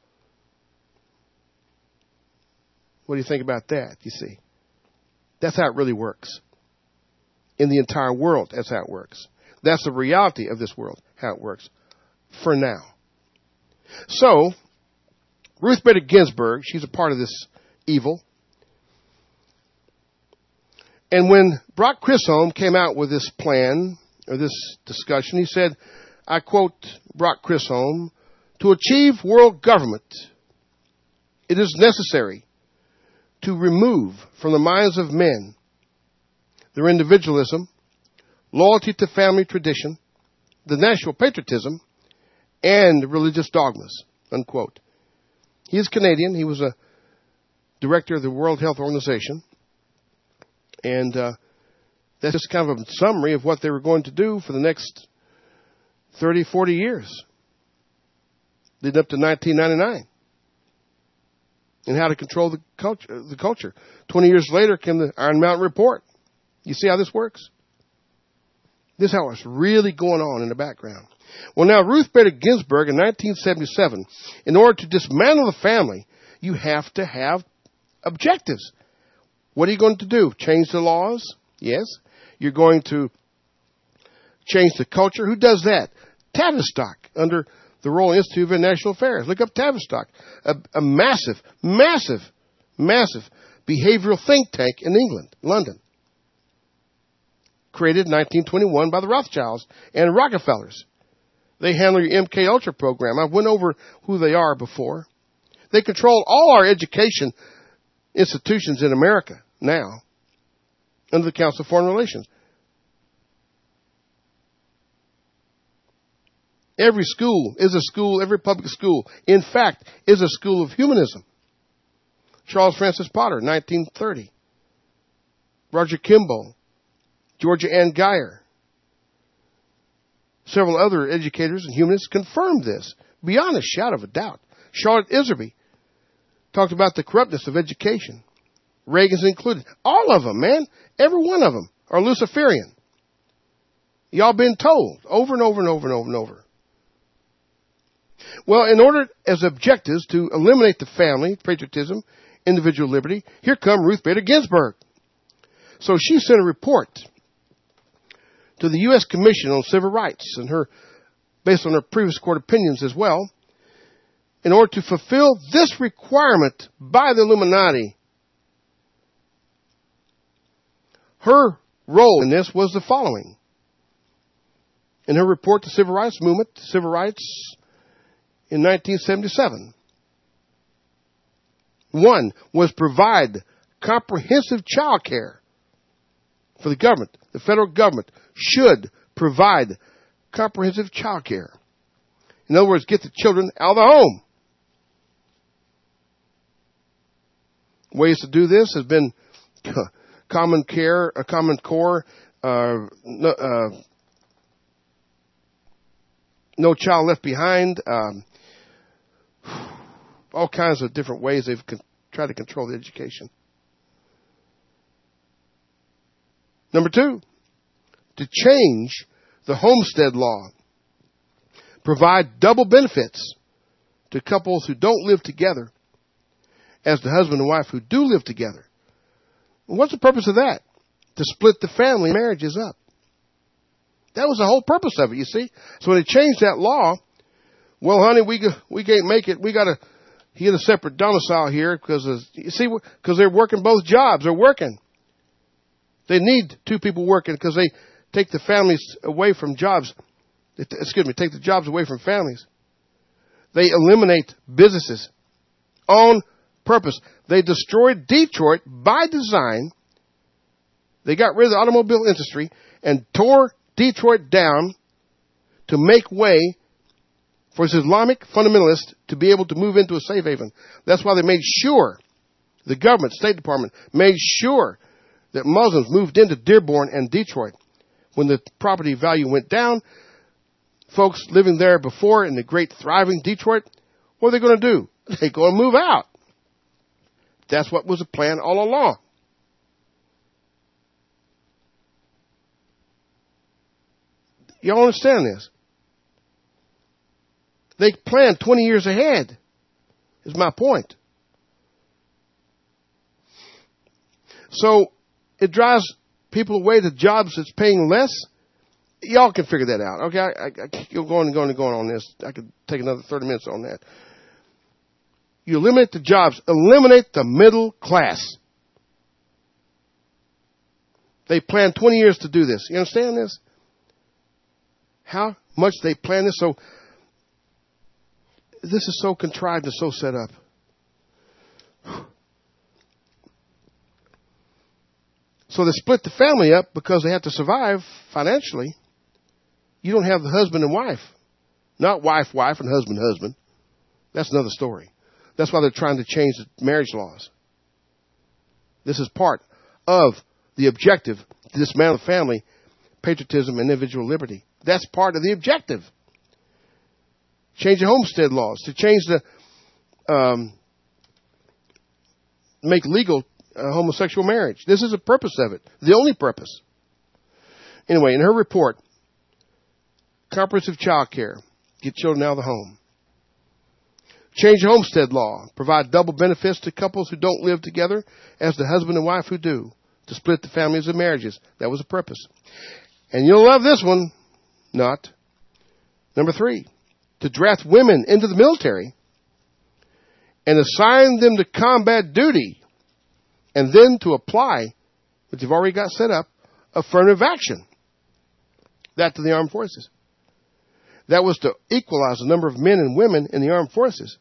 what do you think about that, you see? That's how it really works. In the entire world, that's how it works. That's the reality of this world, how it works. For now. So, Ruth Bader Ginsburg, she's a part of this evil. And when Brock Chisholm came out with this plan, or this discussion, he said, I quote Brock Chisholm, to achieve world government, it is necessary to remove from the minds of men their individualism, loyalty to family tradition, the national patriotism, and religious dogmas, unquote. He is Canadian. He was a director of the World Health Organization. And that's just kind of a summary of what they were going to do for the next 30, 40 years, leading up to 1999. And how to control the culture. 20 years later came the Iron Mountain Report. You see how this works? This is how it's really going on in the background. Well, now, Ruth Bader Ginsburg in 1977, in order to dismantle the family, you have to have objectives. What are you going to do? Change the laws? Yes. You're going to change the culture. Who does that? Tavistock, under the Royal Institute of International Affairs. Look up Tavistock. A massive behavioral think tank in England, London. Created in 1921 by the Rothschilds and Rockefellers. They handle your MK Ultra program. I went over who they are before. They control all our education institutions in America now under the Council of Foreign Relations. Every school is a school, every public school, in fact, is a school of humanism. Charles Francis Potter, 1930. Roger Kimball, Georgia Ann Geyer. Several other educators and humanists confirmed this, beyond a shadow of a doubt. Charlotte Iserby talked about the corruptness of education. Reagan's included. All of them, man. Every one of them are Luciferian. Y'all been told over and over and over and over and over. Well, in order as objectives to eliminate the family, patriotism, individual liberty, here come Ruth Bader Ginsburg. So she sent a report to the U.S. Commission on Civil Rights, and based on her previous court opinions as well, in order to fulfill this requirement by the Illuminati. Her role in this was the following. In her report to Civil Rights Movement, Civil Rights in 1977, 1 was provide comprehensive child care for the government. The federal government should provide comprehensive child care. In other words, get the children out of the home. Ways to do this has been Common Core, No Child Left Behind, all kinds of different ways they've tried to control the education. Number 2, to change the homestead law. Provide double benefits to couples who don't live together as the husband and wife who do live together. What's the purpose of that? To split the family marriages up. That was the whole purpose of it, you see. So when they changed that law, well, honey, we can't make it. We got to get a separate domicile here because they're working both jobs. They're working. They need 2 people working because they take the families away from jobs. Take the jobs away from families. They eliminate businesses on purpose. They destroyed Detroit by design. They got rid of the automobile industry and tore Detroit down to make way for Islamic fundamentalists to be able to move into a safe haven. That's why they made sure, the government, State Department, made sure that Muslims moved into Dearborn and Detroit. When the property value went down, folks living there before in the great thriving Detroit, what are they going to do? They're going to move out. That's what was the plan all along. Y'all understand this? They planned 20 years ahead, is my point. So it drives people away to jobs that's paying less. Y'all can figure that out. Okay, I keep going on this. I could take another 30 minutes on that. You eliminate the jobs. Eliminate the middle class. They planned 20 years to do this. You understand this? How much they planned this? So this is so contrived and so set up. So they split the family up because they have to survive financially. You don't have the husband and wife. Not wife and husband. That's another story. That's why they're trying to change the marriage laws. This is part of the objective to dismantle the family, patriotism, and individual liberty. That's part of the objective. Change the homestead laws, to change the, make legal homosexual marriage. This is the purpose of it. The only purpose. Anyway, in her report, comprehensive child care, get children out of the home. Change the homestead law, provide double benefits to couples who don't live together as the husband and wife who do, to split the families of marriages. That was the purpose. And you'll love this one. Not. Number 3, to draft women into the military and assign them to combat duty, and then to apply, which you've already got set up, affirmative action. That to the armed forces. That was to equalize the number of men and women in the armed forces.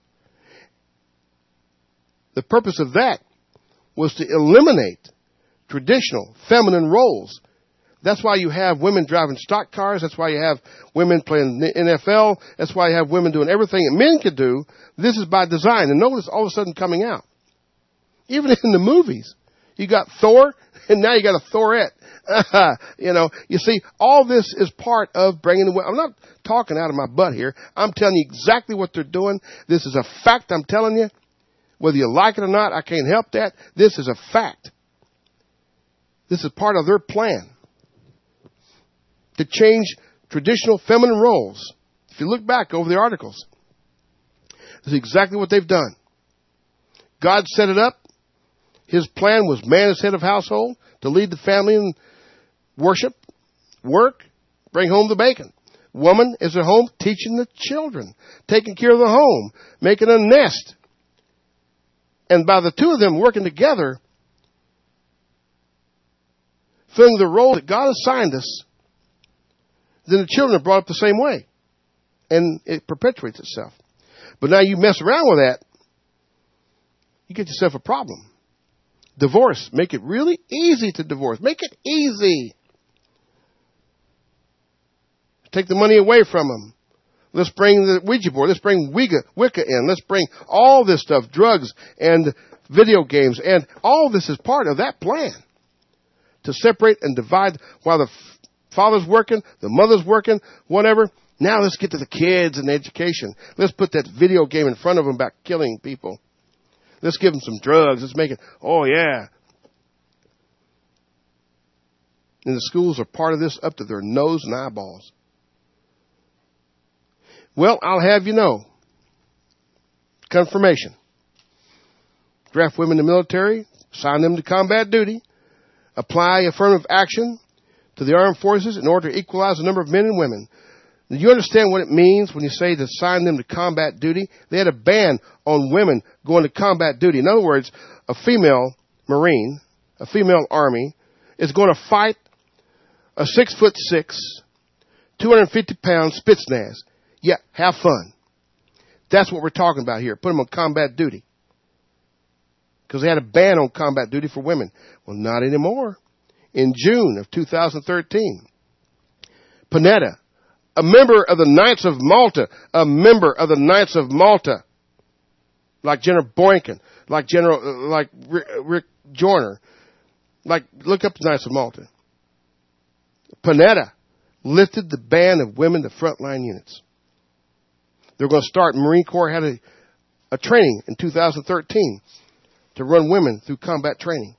The purpose of that was to eliminate traditional feminine roles. That's why you have women driving stock cars. That's why you have women playing the NFL. That's why you have women doing everything that men can do. This is by design. And notice all of a sudden coming out. Even in the movies. You got Thor, and now you got a Thorette. You see, all this is part of bringing the women. I'm not talking out of my butt here. I'm telling you exactly what they're doing. This is a fact I'm telling you. Whether you like it or not, I can't help that. This is a fact. This is part of their plan. to change traditional feminine roles. If you look back over the articles, this is exactly what they've done. God set it up. His plan was man as head of household, to lead the family in worship, work, bring home the bacon. Woman is at home teaching the children, taking care of the home, making a nest. And by the two of them working together, filling the role that God assigned us, then the children are brought up the same way. And it perpetuates itself. But now you mess around with that, you get yourself a problem. Divorce. Make it really easy to divorce. Make it easy. Take the money away from them. Let's bring the Ouija board. Let's bring Wicca in. Let's bring all this stuff, drugs and video games. And all this is part of that plan to separate and divide while the father's working, the mother's working, whatever. Now let's get to the kids and education. Let's put that video game in front of them about killing people. Let's give them some drugs. Let's make it, oh yeah. And the schools are part of this up to their nose and eyeballs. Well, I'll have you know. Confirmation. Draft women in the military, assign them to combat duty, apply affirmative action to the armed forces in order to equalize the number of men and women. Do you understand what it means when you say to assign them to combat duty? They had a ban on women going to combat duty. In other words, a female Marine, a female Army, is going to fight a 6'6", 250-pound Spetsnaz. Yeah, have fun. That's what we're talking about here. Put them on combat duty. Because they had a ban on combat duty for women. Well, not anymore. In June of 2013, Panetta, a member of the Knights of Malta, like General Boykin, like Rick Joyner, look up the Knights of Malta. Panetta lifted the ban of women to frontline units. They're going to start. Marine Corps had a training in 2013 to run women through combat training.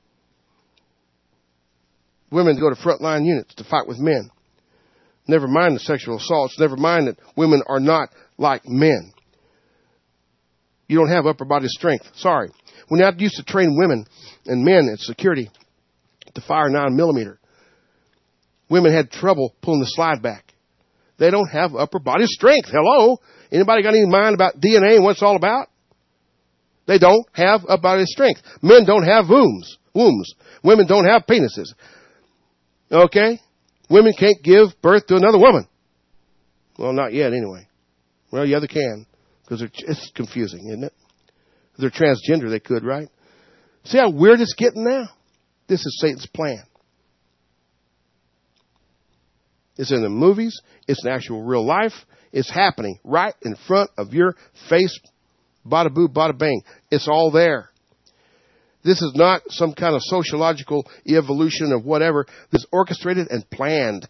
Women go to frontline units to fight with men. Never mind the sexual assaults. Never mind that women are not like men. You don't have upper body strength. Sorry. When I used to train women and men at security to fire 9mm, women had trouble pulling the slide back. They don't have upper body strength. Hello? Anybody got any mind about DNA and what it's all about? They don't have upper body strength. Men don't have wombs. Women don't have penises. Okay? Women can't give birth to another woman. Well, not yet anyway. Well, yeah, they can. Because it's confusing, isn't it? If they're transgender, they could, right? See how weird it's getting now? This is Satan's plan. It's in the movies. It's in actual real life. It's happening right in front of your face. Bada boo, bada bang. It's all there. This is not some kind of sociological evolution of whatever. This is orchestrated and planned.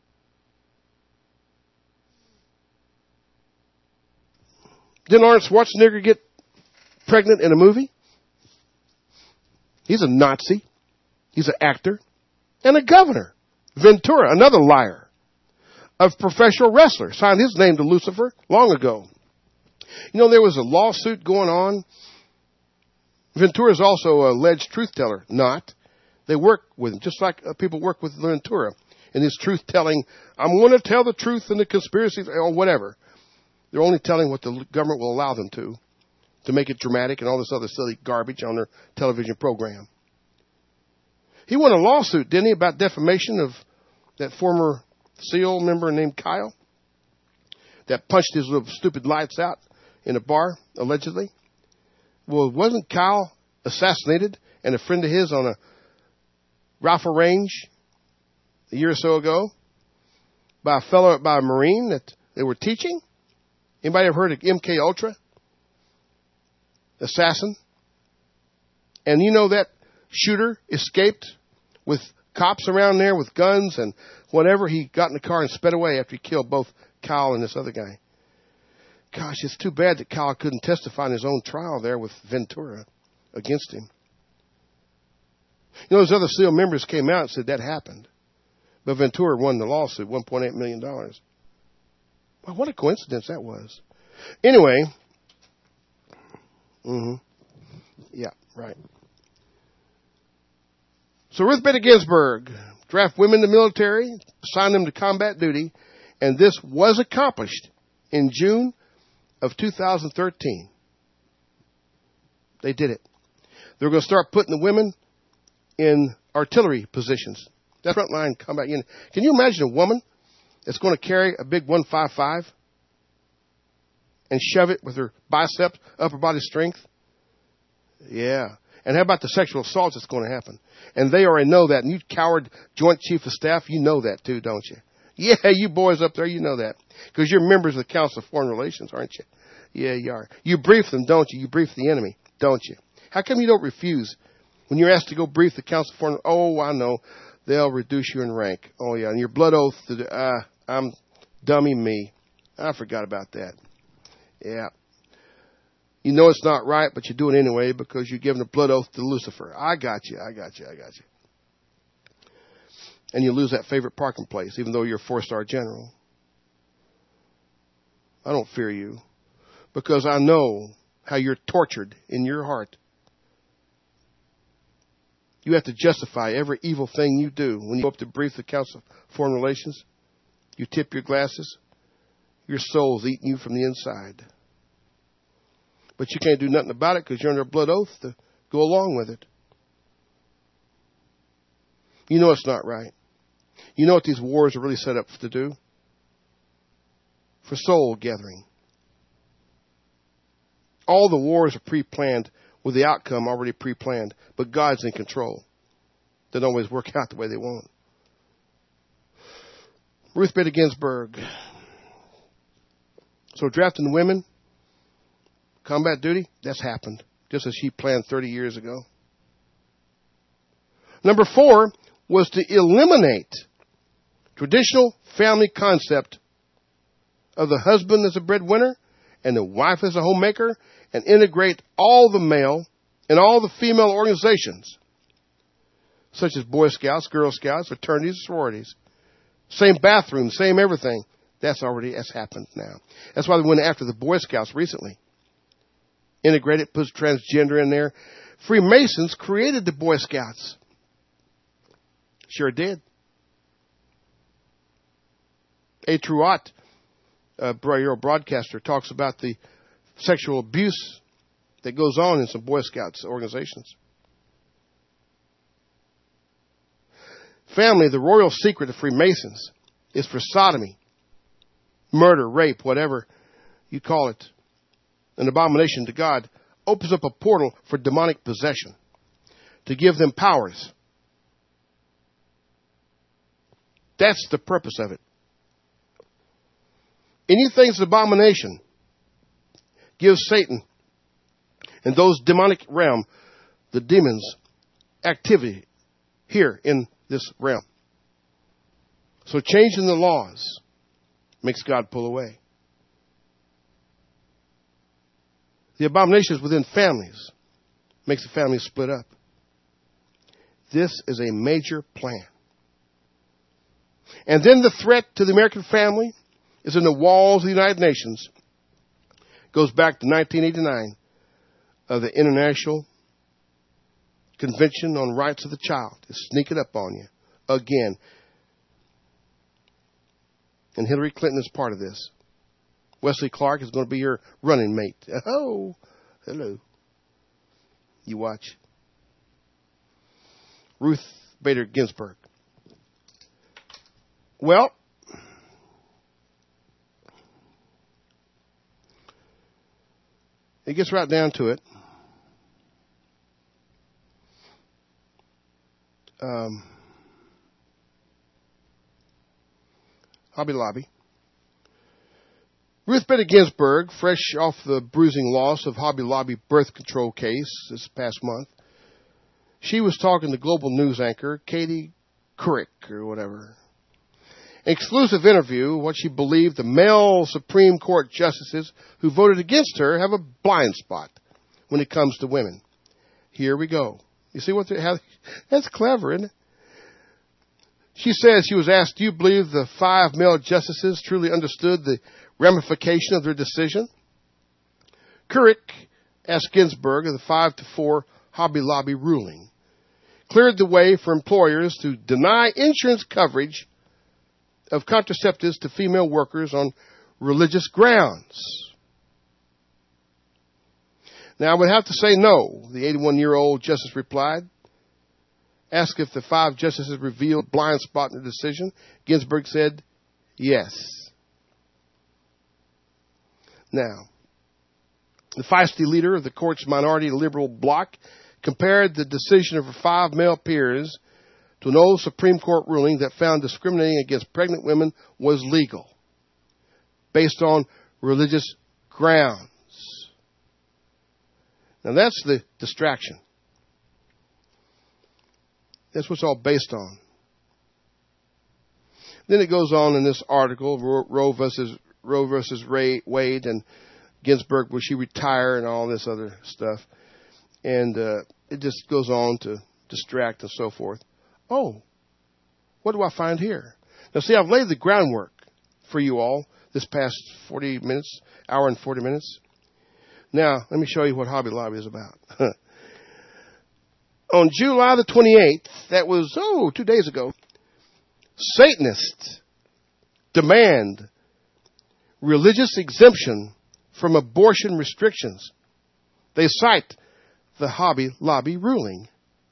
Didn't Arnold Schwarzenegger get pregnant in a movie? He's a Nazi. He's an actor. And a governor. Ventura, another liar. A professional wrestler, signed his name to Lucifer long ago. You know, there was a lawsuit going on. Ventura is also an alleged truth teller. Not. They work with him, just like people work with Ventura in his truth telling. I'm going to tell the truth in the conspiracy or whatever. They're only telling what the government will allow them to make it dramatic and all this other silly garbage on their television program. He won a lawsuit, didn't he, about defamation of that former SEAL member named Kyle that punched his little stupid lights out in a bar, allegedly. Well, wasn't Kyle assassinated and a friend of his on a rifle range a year or so ago by a Marine that they were teaching? Anybody ever heard of MK Ultra? Assassin? And you know that shooter escaped with cops around there with guns and whatever. He got in the car and sped away after he killed both Kyle and this other guy. Gosh, it's too bad that Kyle couldn't testify in his own trial there with Ventura against him. You know, those other SEAL members came out and said that happened. But Ventura won the lawsuit, $1.8 million. Well, what a coincidence that was. Anyway, yeah, right. So Ruth Bader Ginsburg draft women in the military, assign them to combat duty, and this was accomplished in June of 2013. They did it. They're going to start putting the women in artillery positions. That's frontline combat unit. Can you imagine a woman that's going to carry a big 155 and shove it with her biceps, upper body strength? Yeah. And how about the sexual assaults that's going to happen? And they already know that. And you coward Joint Chief of Staff, you know that too, don't you? Yeah, you boys up there, you know that. Because you're members of the Council of Foreign Relations, aren't you? Yeah, you are. You brief them, don't you? You brief the enemy, don't you? How come you don't refuse? When you're asked to go brief the Council of Foreign, oh, I know, they'll reduce you in rank. Oh, yeah, and your blood oath, I'm dummy me. I forgot about that. Yeah. You know it's not right, but you do it anyway because you're giving a blood oath to Lucifer. I got you. And you lose that favorite parking place, even though you're a 4-star general. I don't fear you because I know how you're tortured in your heart. You have to justify every evil thing you do. When you go up to brief the Council of Foreign Relations, you tip your glasses, your soul's eating you from the inside. But you can't do nothing about it because you're under a blood oath to go along with it. You know it's not right. You know what these wars are really set up to do? For soul gathering. All the wars are pre-planned with the outcome already pre-planned, but God's in control. They don't always work out the way they want. Ruth Bader Ginsburg. So drafting the women, combat duty, that's happened, just as she planned 30 years ago. Number 4 was to eliminate traditional family concept of the husband as a breadwinner and the wife as a homemaker and integrate all the male and all the female organizations, such as Boy Scouts, Girl Scouts, fraternities, sororities. Same bathroom, same everything. That's happened now. That's why they went after the Boy Scouts recently. Integrated, puts transgender in there. Freemasons created the Boy Scouts. Sure did. A. Truott, your broadcaster, talks about the sexual abuse that goes on in some Boy Scouts organizations. Family, the royal secret of Freemasons, is for sodomy, murder, rape, whatever you call it, an abomination to God, opens up a portal for demonic possession to give them powers. That's the purpose of it. Anything's an abomination gives Satan and those demonic realm, the demons, activity here in this realm. So changing the laws makes God pull away. The abominations within families makes the family split up. This is a major plan. And then the threat to the American family is in the walls of the United Nations. It goes back to 1989 of the International Convention on Rights of the Child. It's sneaking up on you again. And Hillary Clinton is part of this. Wesley Clark is going to be your running mate. Oh, hello. You watch. Ruth Bader Ginsburg. Well, it gets right down to it. Hobby Lobby. Ruth Bader Ginsburg, fresh off the bruising loss of Hobby Lobby birth control case this past month, she was talking to global news anchor Katie Couric or whatever. Exclusive interview, what she believed the male Supreme Court justices who voted against her have a blind spot when it comes to women. Here we go. You see what they have? That's clever, isn't it? She says she was asked, do you believe the 5 male justices truly understood the ramification of their decision? Couric asked Ginsburg of the 5-4 Hobby Lobby ruling cleared the way for employers to deny insurance coverage of contraceptives to female workers on religious grounds. Now, I would have to say no, the 81-year-old justice replied. Asked if the 5 justices revealed a blind spot in the decision, Ginsburg said yes. Now, the feisty leader of the court's minority liberal bloc compared the decision of her 5 male peers to an old Supreme Court ruling that found discriminating against pregnant women was legal, based on religious grounds. Now, that's the distraction. That's what's all based on. Then it goes on in this article, Roe versus Wade, and Ginsburg, will she retire, and all this other stuff. And it just goes on to distract and so forth. Oh, what do I find here? Now, see, I've laid the groundwork for you all this past 40 minutes, hour and 40 minutes. Now, let me show you what Hobby Lobby is about. On July the 28th, that was, 2 days ago, Satanists demand religious exemption from abortion restrictions. They cite the Hobby Lobby ruling.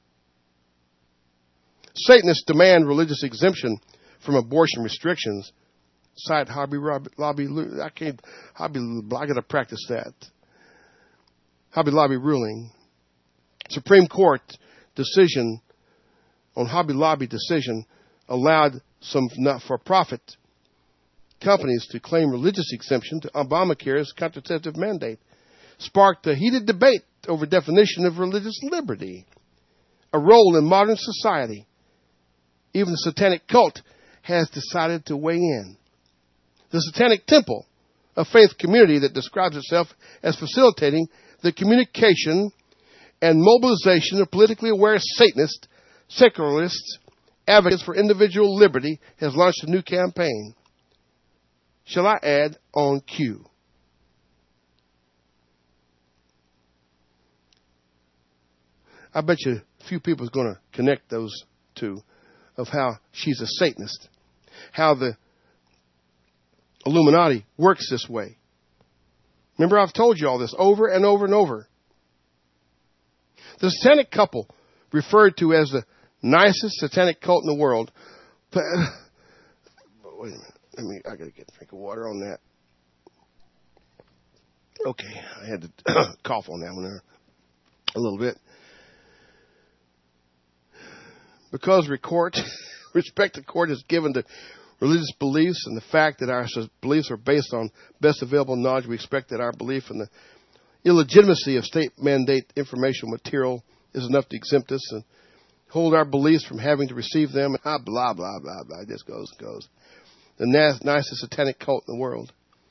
Satanists demand religious exemption from abortion restrictions. Cite Hobby Lobby. I got to practice that. Hobby Lobby ruling. Supreme Court decision on Hobby Lobby decision allowed some not-for-profit companies to claim religious exemption to Obamacare's contraceptive mandate. Sparked a heated debate over definition of religious liberty, a role in modern society. Even the satanic cult has decided to weigh in. The Satanic Temple, a faith community that describes itself as facilitating the communication and mobilization of politically aware Satanists, secularists, advocates for individual liberty, has launched a new campaign. Shall I add on cue? I bet you a few people are going to connect those two, of how she's a Satanist, how the Illuminati works this way. Remember, I've told you all this over and over and over. The satanic couple, referred to as the nicest satanic cult in the world. But, wait a minute. I got to get a drink of water on that. Okay, I had to cough on that one there a little bit. Because respect the court is given to religious beliefs and the fact that our beliefs are based on best available knowledge, we expect that our belief in the illegitimacy of state mandate information material is enough to exempt us and hold our beliefs from having to receive them. Blah, blah, blah, blah. It just goes and goes. The nicest satanic cult in the world.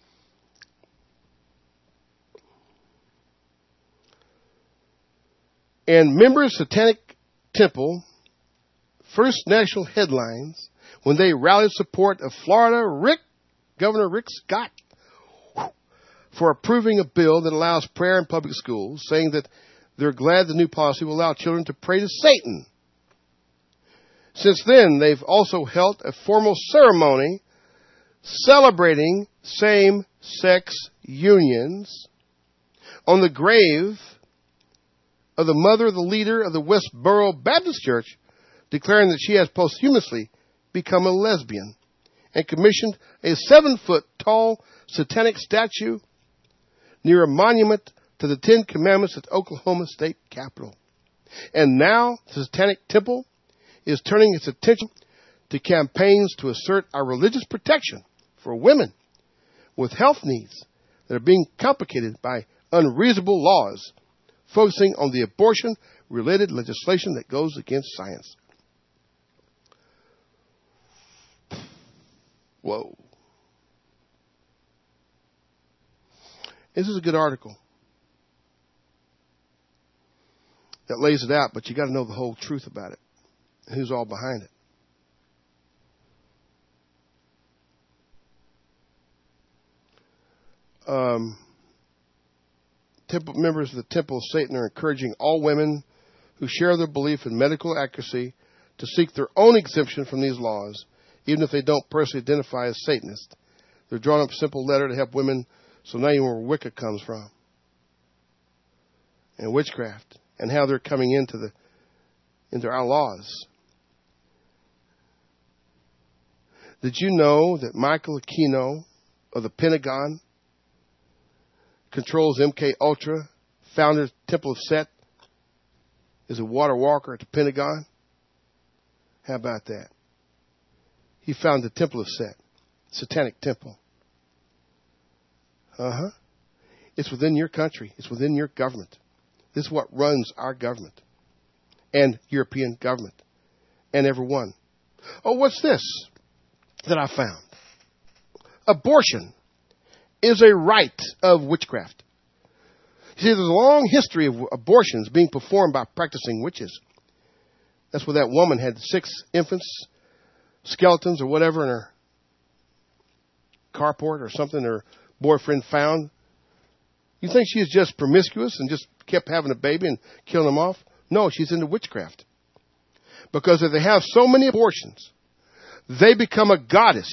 And members of Satanic Temple first national headlines when they rallied support of Governor Rick Scott for approving a bill that allows prayer in public schools, saying that they're glad the new policy will allow children to pray to Satan. Since then, they've also held a formal ceremony celebrating same-sex unions on the grave of the mother of the leader of the Westboro Baptist Church, declaring that she has posthumously become a lesbian, and commissioned a 7-foot-tall satanic statue near a monument to the 10 Commandments at Oklahoma State Capitol. And now the Satanic Temple is turning its attention to campaigns to assert our religious protection for women with health needs that are being complicated by unreasonable laws, focusing on the abortion-related legislation that goes against science. Whoa. This is a good article that lays it out, but you got to know the whole truth about it and who's all behind it. members of the Temple of Satan are encouraging all women who share their belief in medical accuracy to seek their own exemption from these laws, even if they don't personally identify as Satanists. They're drawing up a simple letter to help women, so now you know where Wicca comes from, and witchcraft, and how they're coming into our laws. Did you know that Michael Aquino of the Pentagon controls MK Ultra, founder of Temple of Set, is a water walker at the Pentagon? How about that? He founded the Temple of Set, Satanic Temple. It's within your country. It's within your government. This is what runs our government and European government and everyone. Oh, what's this that I found? Abortion is a rite of witchcraft. You see, there's a long history of abortions being performed by practicing witches. That's where that woman had 6 infants, skeletons or whatever in her carport or something her boyfriend found. You think she's just promiscuous and just kept having a baby and killing them off? No, she's into witchcraft. Because if they have so many abortions, they become a goddess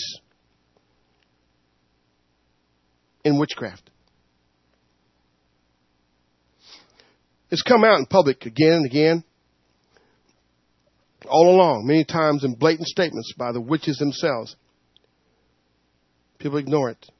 in witchcraft. It's come out in public again and again, all along, many times in blatant statements by the witches themselves. People ignore it.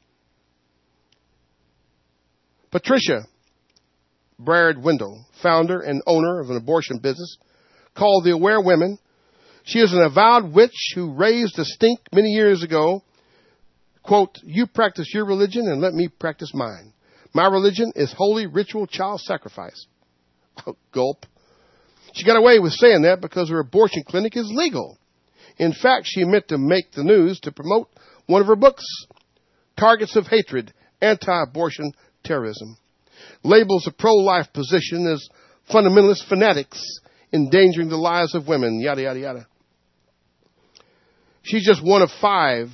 Patricia Braid-Wendell, founder and owner of an abortion business called The Aware Women. She is an avowed witch who raised a stink many years ago. Quote, "You practice your religion and let me practice mine. My religion is holy ritual child sacrifice." Oh, gulp. She got away with saying that because her abortion clinic is legal. In fact, she meant to make the news to promote one of her books, Targets of Hatred, Anti-Abortion Terrorism. Labels a pro-life position as fundamentalist fanatics endangering the lives of women, yada, yada, yada. She's just one of 5,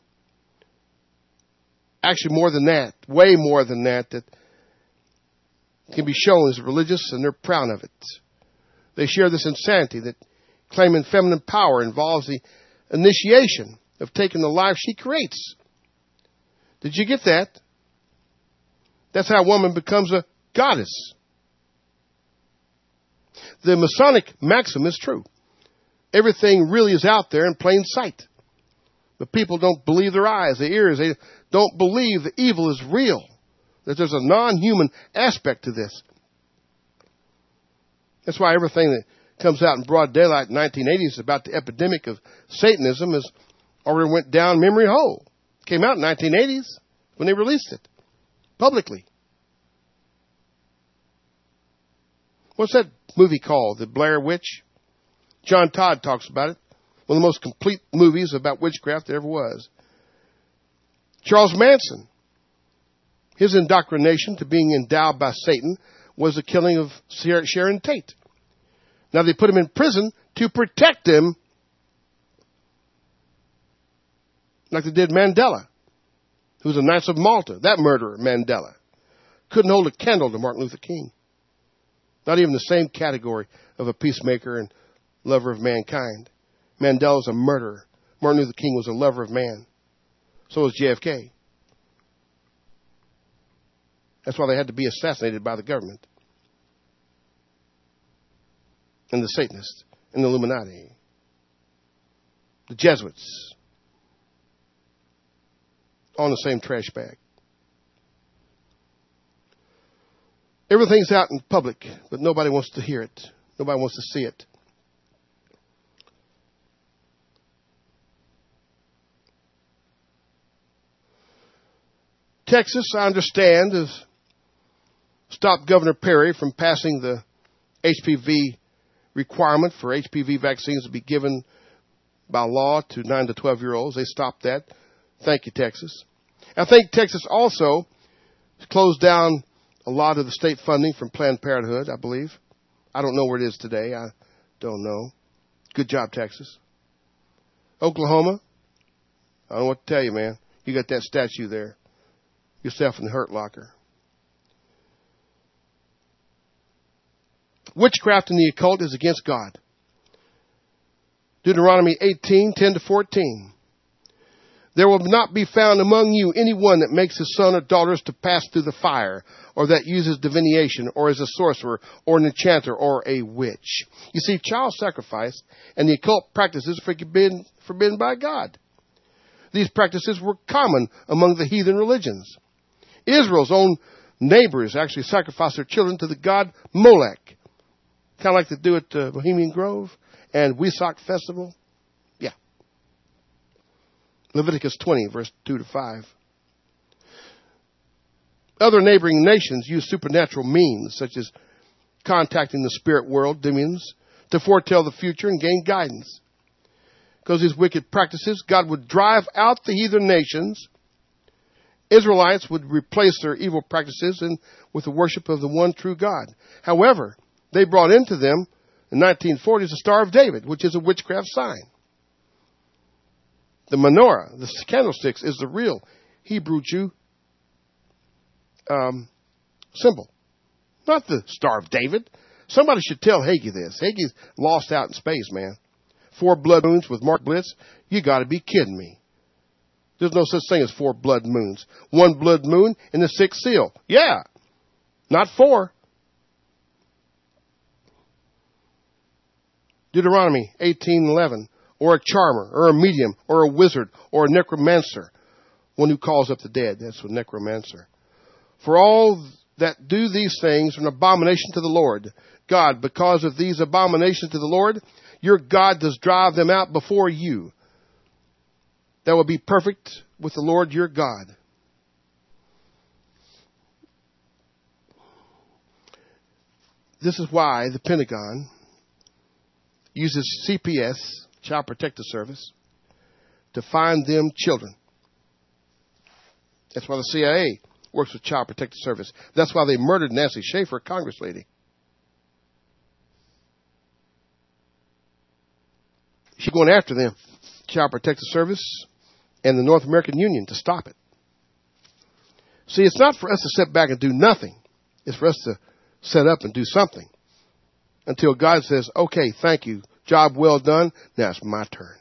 actually more than that, way more than that can be shown as religious, and they're proud of it. They share this insanity that claiming feminine power involves the initiation of taking the life she creates. Did you get that? That's how a woman becomes a goddess. The Masonic maxim is true. Everything really is out there in plain sight. But people don't believe their eyes, their ears. They don't believe the evil is real, that there's a non-human aspect to this. That's why everything that comes out in broad daylight in the 1980s about the epidemic of Satanism has already went down memory hole. It came out in the 1980s when they released it publicly. What's that movie called? The Blair Witch? John Todd talks about it. One of the most complete movies about witchcraft there ever was. Charles Manson. His indoctrination to being endowed by Satan was the killing of Sharon Tate. Now they put him in prison to protect him, like they did Mandela, who was a Knights of Malta. That murderer, Mandela, couldn't hold a candle to Martin Luther King. Not even the same category of a peacemaker and lover of mankind. Mandela was a murderer. Martin Luther King was a lover of man. So was JFK. That's why they had to be assassinated by the government and the Satanists and the Illuminati, the Jesuits, all in the same trash bag. Everything's out in public, but nobody wants to hear it. Nobody wants to see it. Texas, I understand, has stopped Governor Perry from passing the HPV requirement for HPV vaccines to be given by law to 9 to 12-year-olds. They stopped that. Thank you, Texas. I think Texas also closed down a lot of the state funding from Planned Parenthood, I believe. I don't know where it is today. I don't know. Good job, Texas. Oklahoma, I don't know what to tell you, man. You got that statue there. yourself in the hurt locker. Witchcraft in the occult is against God. Deuteronomy 18:10-14. There will not be found among you anyone that makes his son or daughters to pass through the fire, or that uses divination, or is a sorcerer, or an enchanter, or a witch. You see, child sacrifice and the occult practices are forbidden by God. These practices were common among the heathen religions. Israel's own neighbors actually sacrificed their children to the god Molech, kind of like they do at Bohemian Grove and Wesak Festival. Yeah. Leviticus 20, verse 2-5. Other neighboring nations use supernatural means, such as contacting the spirit world, demons, to foretell the future and gain guidance. Because of these wicked practices, God would drive out the heathen nations. Israelites would replace their evil practices with the worship of the one true God. However, they brought into them, in 1940s, the Star of David, which is a witchcraft sign. The menorah, the candlesticks, is the real Hebrew Jew symbol, not the Star of David. Somebody should tell Hagee this. Hagee's lost out in space, man. 4 blood moons with Mark Blitz? You got to be kidding me. There's no such thing as 4 blood moons. 1 blood moon in the 6th seal. Yeah, not 4. Deuteronomy 18:11, or a charmer, or a medium, or a wizard, or a necromancer, one who calls up the dead. That's a necromancer. For all that do these things are an abomination to the Lord God. Because of these abominations to the Lord, your God does drive them out before you. That will be perfect with the Lord your God. This is why the Pentagon uses CPS, Child Protective Service, to find them children. That's why the CIA works with Child Protective Service. That's why they murdered Nancy Schaefer, Congress lady. She's going after them, Child Protective Service and the North American Union, to stop it. See, it's not for us to sit back and do nothing. It's for us to set up and do something until God says, okay, thank you, job well done, now it's my turn.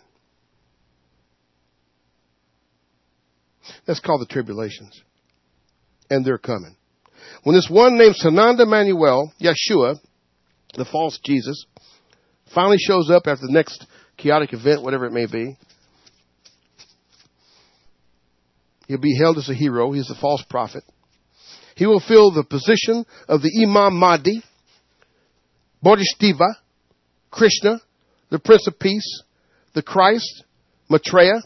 That's called the tribulations. And they're coming. When this one named Sananda Manuel, Yeshua, the false Jesus, finally shows up after the next chaotic event, whatever it may be, he'll be hailed as a hero. He's the false prophet. He will fill the position of the Imam Mahdi, Bodhisattva, Krishna, the Prince of Peace, the Christ, Maitreya.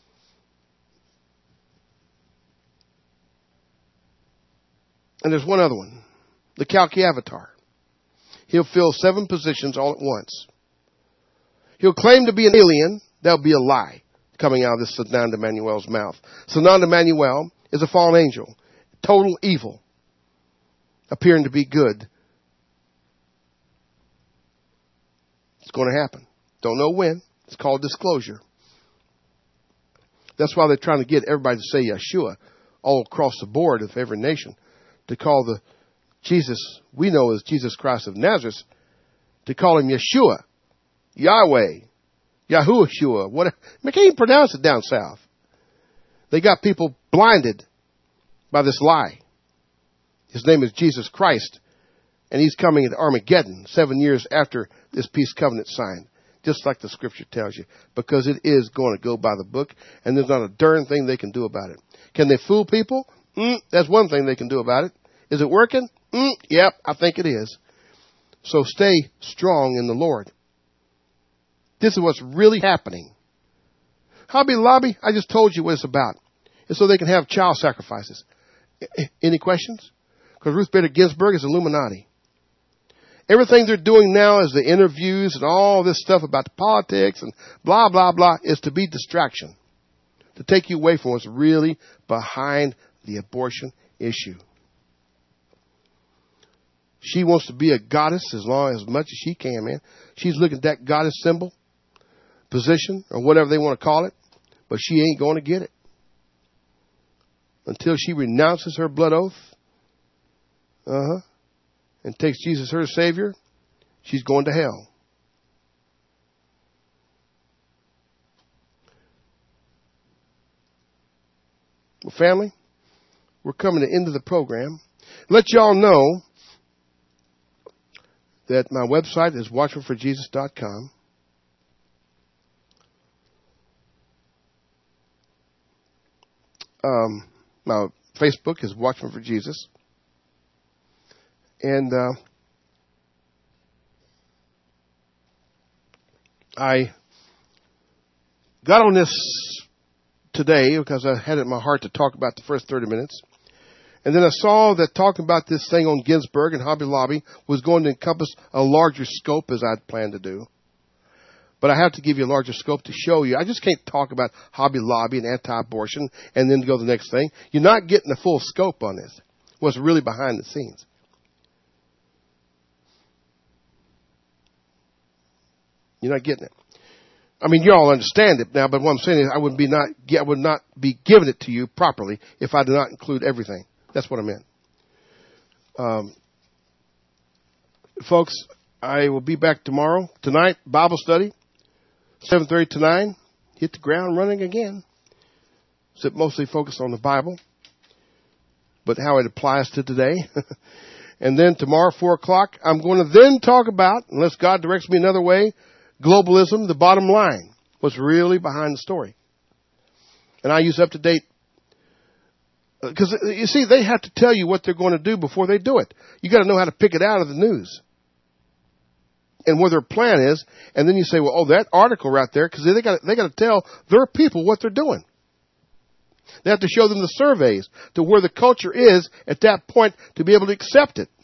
And there's one other one, the Kalki Avatar. He'll fill 7 positions all at once. He'll claim to be an alien. That'll be a lie coming out of this Sananda Manuel's mouth. Sananda Manuel is a fallen angel, total evil, appearing to be good. It's going to happen. Don't know when. It's called disclosure. That's why they're trying to get everybody to say Yeshua all across the board of every nation, to call the Jesus we know as Jesus Christ of Nazareth, to call him Yeshua, Yahweh, Yahushua. What? I can't even pronounce it down south. They got people blinded by this lie. His name is Jesus Christ, and he's coming at Armageddon 7 years after this peace covenant signed, just like the scripture tells you, because it is going to go by the book, and there's not a darn thing they can do about it. Can they fool people? That's one thing they can do about it. Is it working? Yep, I think it is. So stay strong in the Lord. This is what's really happening. Hobby Lobby, I just told you what it's about. It's so they can have child sacrifices. Any questions? Because Ruth Bader Ginsburg is Illuminati. Everything they're doing now is the interviews and all this stuff about the politics and blah, blah, blah, is to be distraction, to take you away from what's really behind the abortion issue. She wants to be a goddess as much as she can, man. She's looking at that goddess symbol, position, or whatever they want to call it, but she ain't going to get it. until she renounces her blood oath, and takes Jesus her Savior, she's going to hell. Well, family, we're coming to the end of the program. Let y'all know that my website is watchmanforjesus.com. My Facebook is Watchman for Jesus. And I got on this today because I had it in my heart to talk about the first 30 minutes. And then I saw that talking about this thing on Ginsburg and Hobby Lobby was going to encompass a larger scope as I'd planned to do. But I have to give you a larger scope to show you. I just can't talk about Hobby Lobby and anti-abortion and then go to the next thing. You're not getting the full scope on this. What's really behind the scenes. You're not getting it. I mean, you all understand it now, but what I'm saying is I would not be giving it to you properly if I did not include everything. That's what I meant. Folks, I will be back tomorrow. Tonight, Bible study, 7:30 to 9. Hit the ground running again. So mostly focused on the Bible, but how it applies to today. And then tomorrow, 4 o'clock, I'm going to then talk about, unless God directs me another way, globalism, the bottom line, what's really behind the story. And I use up-to-date, because you see, they have to tell you what they're going to do before they do it. You got to know how to pick it out of the news and what their plan is. And then you say, well, oh, that article right there, because they got to tell their people what they're doing. They have to show them the surveys to where the culture is at that point to be able to accept it.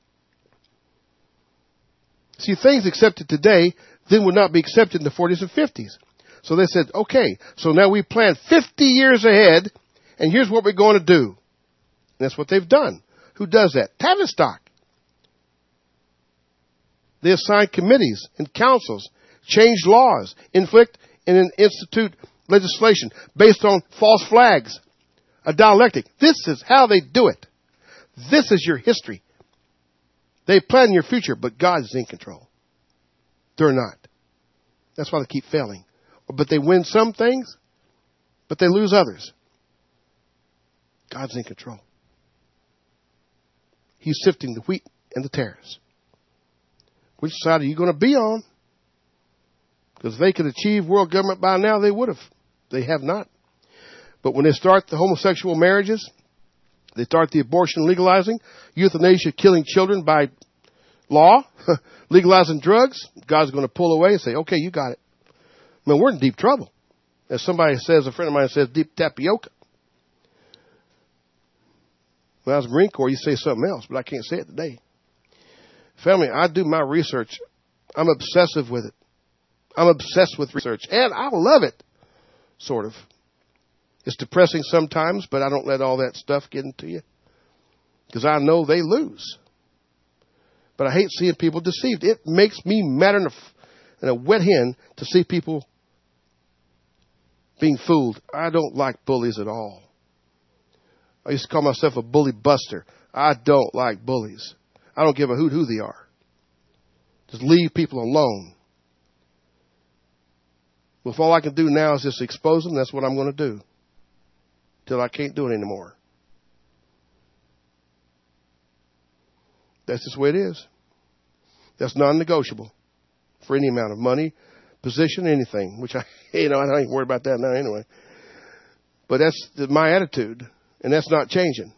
See, things accepted today then would not be accepted in the 40s and 50s. So they said, okay, so now we plan 50 years ahead, and here's what we're going to do. And that's what they've done. Who does that? Tavistock. They assign committees and councils, change laws, inflict and institute legislation based on false flags, a dialectic. This is how they do it. This is your history. They plan your future, but God is in control. They're not. That's why they keep failing. But they win some things, but they lose others. God's in control. He's sifting the wheat and the tares. Which side are you going to be on? Because if they could achieve world government by now, they would have. They have not. But when they start the homosexual marriages, they start the abortion legalizing, euthanasia, killing children by law, legalizing drugs, God's going to pull away and say, okay, you got it. I mean, we're in deep trouble. As somebody says, a friend of mine says, deep tapioca. When I was in the Marine Corps, you say something else, but I can't say it today. Family, I do my research. I'm obsessive with it. I'm obsessed with research, and I love it, sort of. It's depressing sometimes, but I don't let all that stuff get into you because I know they lose. But I hate seeing people deceived. It makes me madder than a wet hen to see people being fooled. I don't like bullies at all. I used to call myself a bully buster. I don't like bullies. I don't give a hoot who they are. Just leave people alone. Well, if all I can do now is just expose them, that's what I'm going to do. Till I can't do it anymore. That's just the way it is. That's non-negotiable for any amount of money, position, anything, which I don't even worry about that now anyway. But that's my attitude, and that's not changing.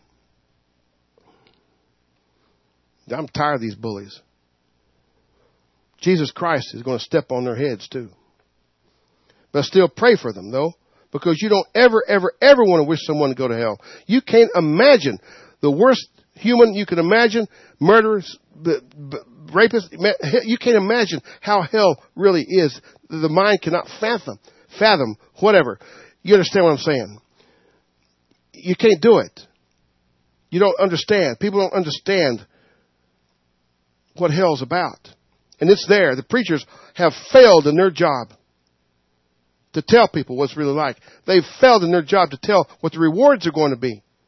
I'm tired of these bullies. Jesus Christ is going to step on their heads too. But I still pray for them, though, because you don't ever, ever, ever want to wish someone to go to hell. You can't imagine the worst human you can imagine, murderers, rapists. You can't imagine how hell really is. The mind cannot fathom, whatever. You understand what I'm saying? You can't do it. You don't understand. People don't understand what hell's about. And it's there. The preachers have failed in their job to tell people what it's really like. They've failed in their job to tell what the rewards are going to be.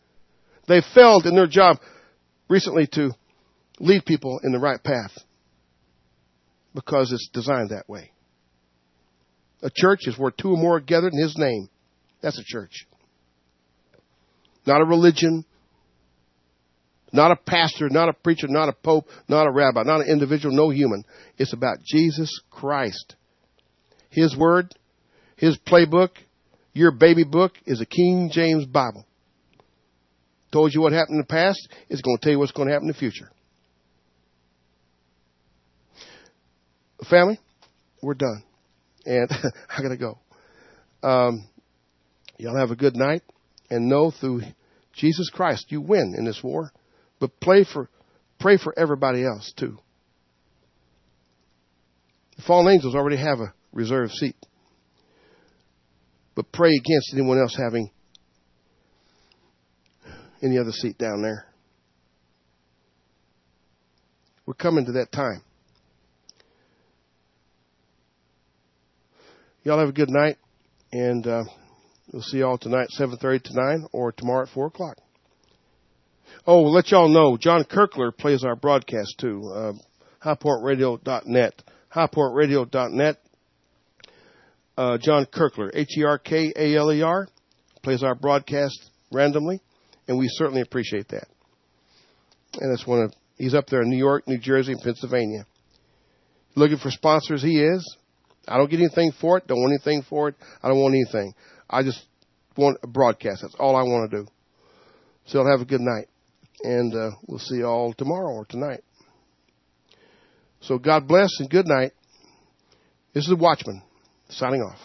They failed in their job recently to lead people in the right path because it's designed that way. A church is where two or more are gathered in His name. That's a church. Not a religion, not a pastor, not a preacher, not a pope, not a rabbi, not an individual, no human. It's about Jesus Christ. His word, His playbook, your baby book is a King James Bible. Told you what happened in the past. It's going to tell you what's going to happen in the future. Family, we're done. And I got to go. Y'all have a good night. And know through Jesus Christ you win in this war. But pray for everybody else too. The fallen angels already have a reserved seat. But pray against anyone else having any other seat down there. We're coming to that time. Y'all have a good night, and we'll see y'all tonight, 7:30 to 9, or tomorrow at 4 o'clock. Oh, we'll let y'all know, John Kirkler plays our broadcast too, highpointradio.net. Highpointradio.net. John Kirkler, Herkaleer, plays our broadcast randomly, and we certainly appreciate that. And that's he's up there in New York, New Jersey, and Pennsylvania. Looking for sponsors, he is. I don't get anything for it, don't want anything for it. I don't want anything. I just want a broadcast. That's all I want to do. So y'all have a good night. And we'll see you all tomorrow or tonight. So God bless and good night. This is the Watchman signing off.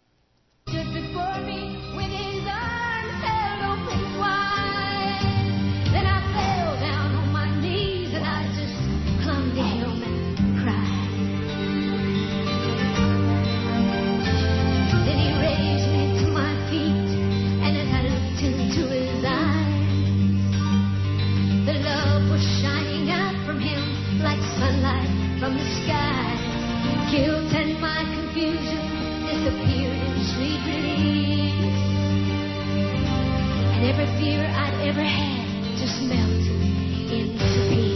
From the sky, guilt and my confusion disappeared in sweet release, and every fear I'd ever had just melted into peace.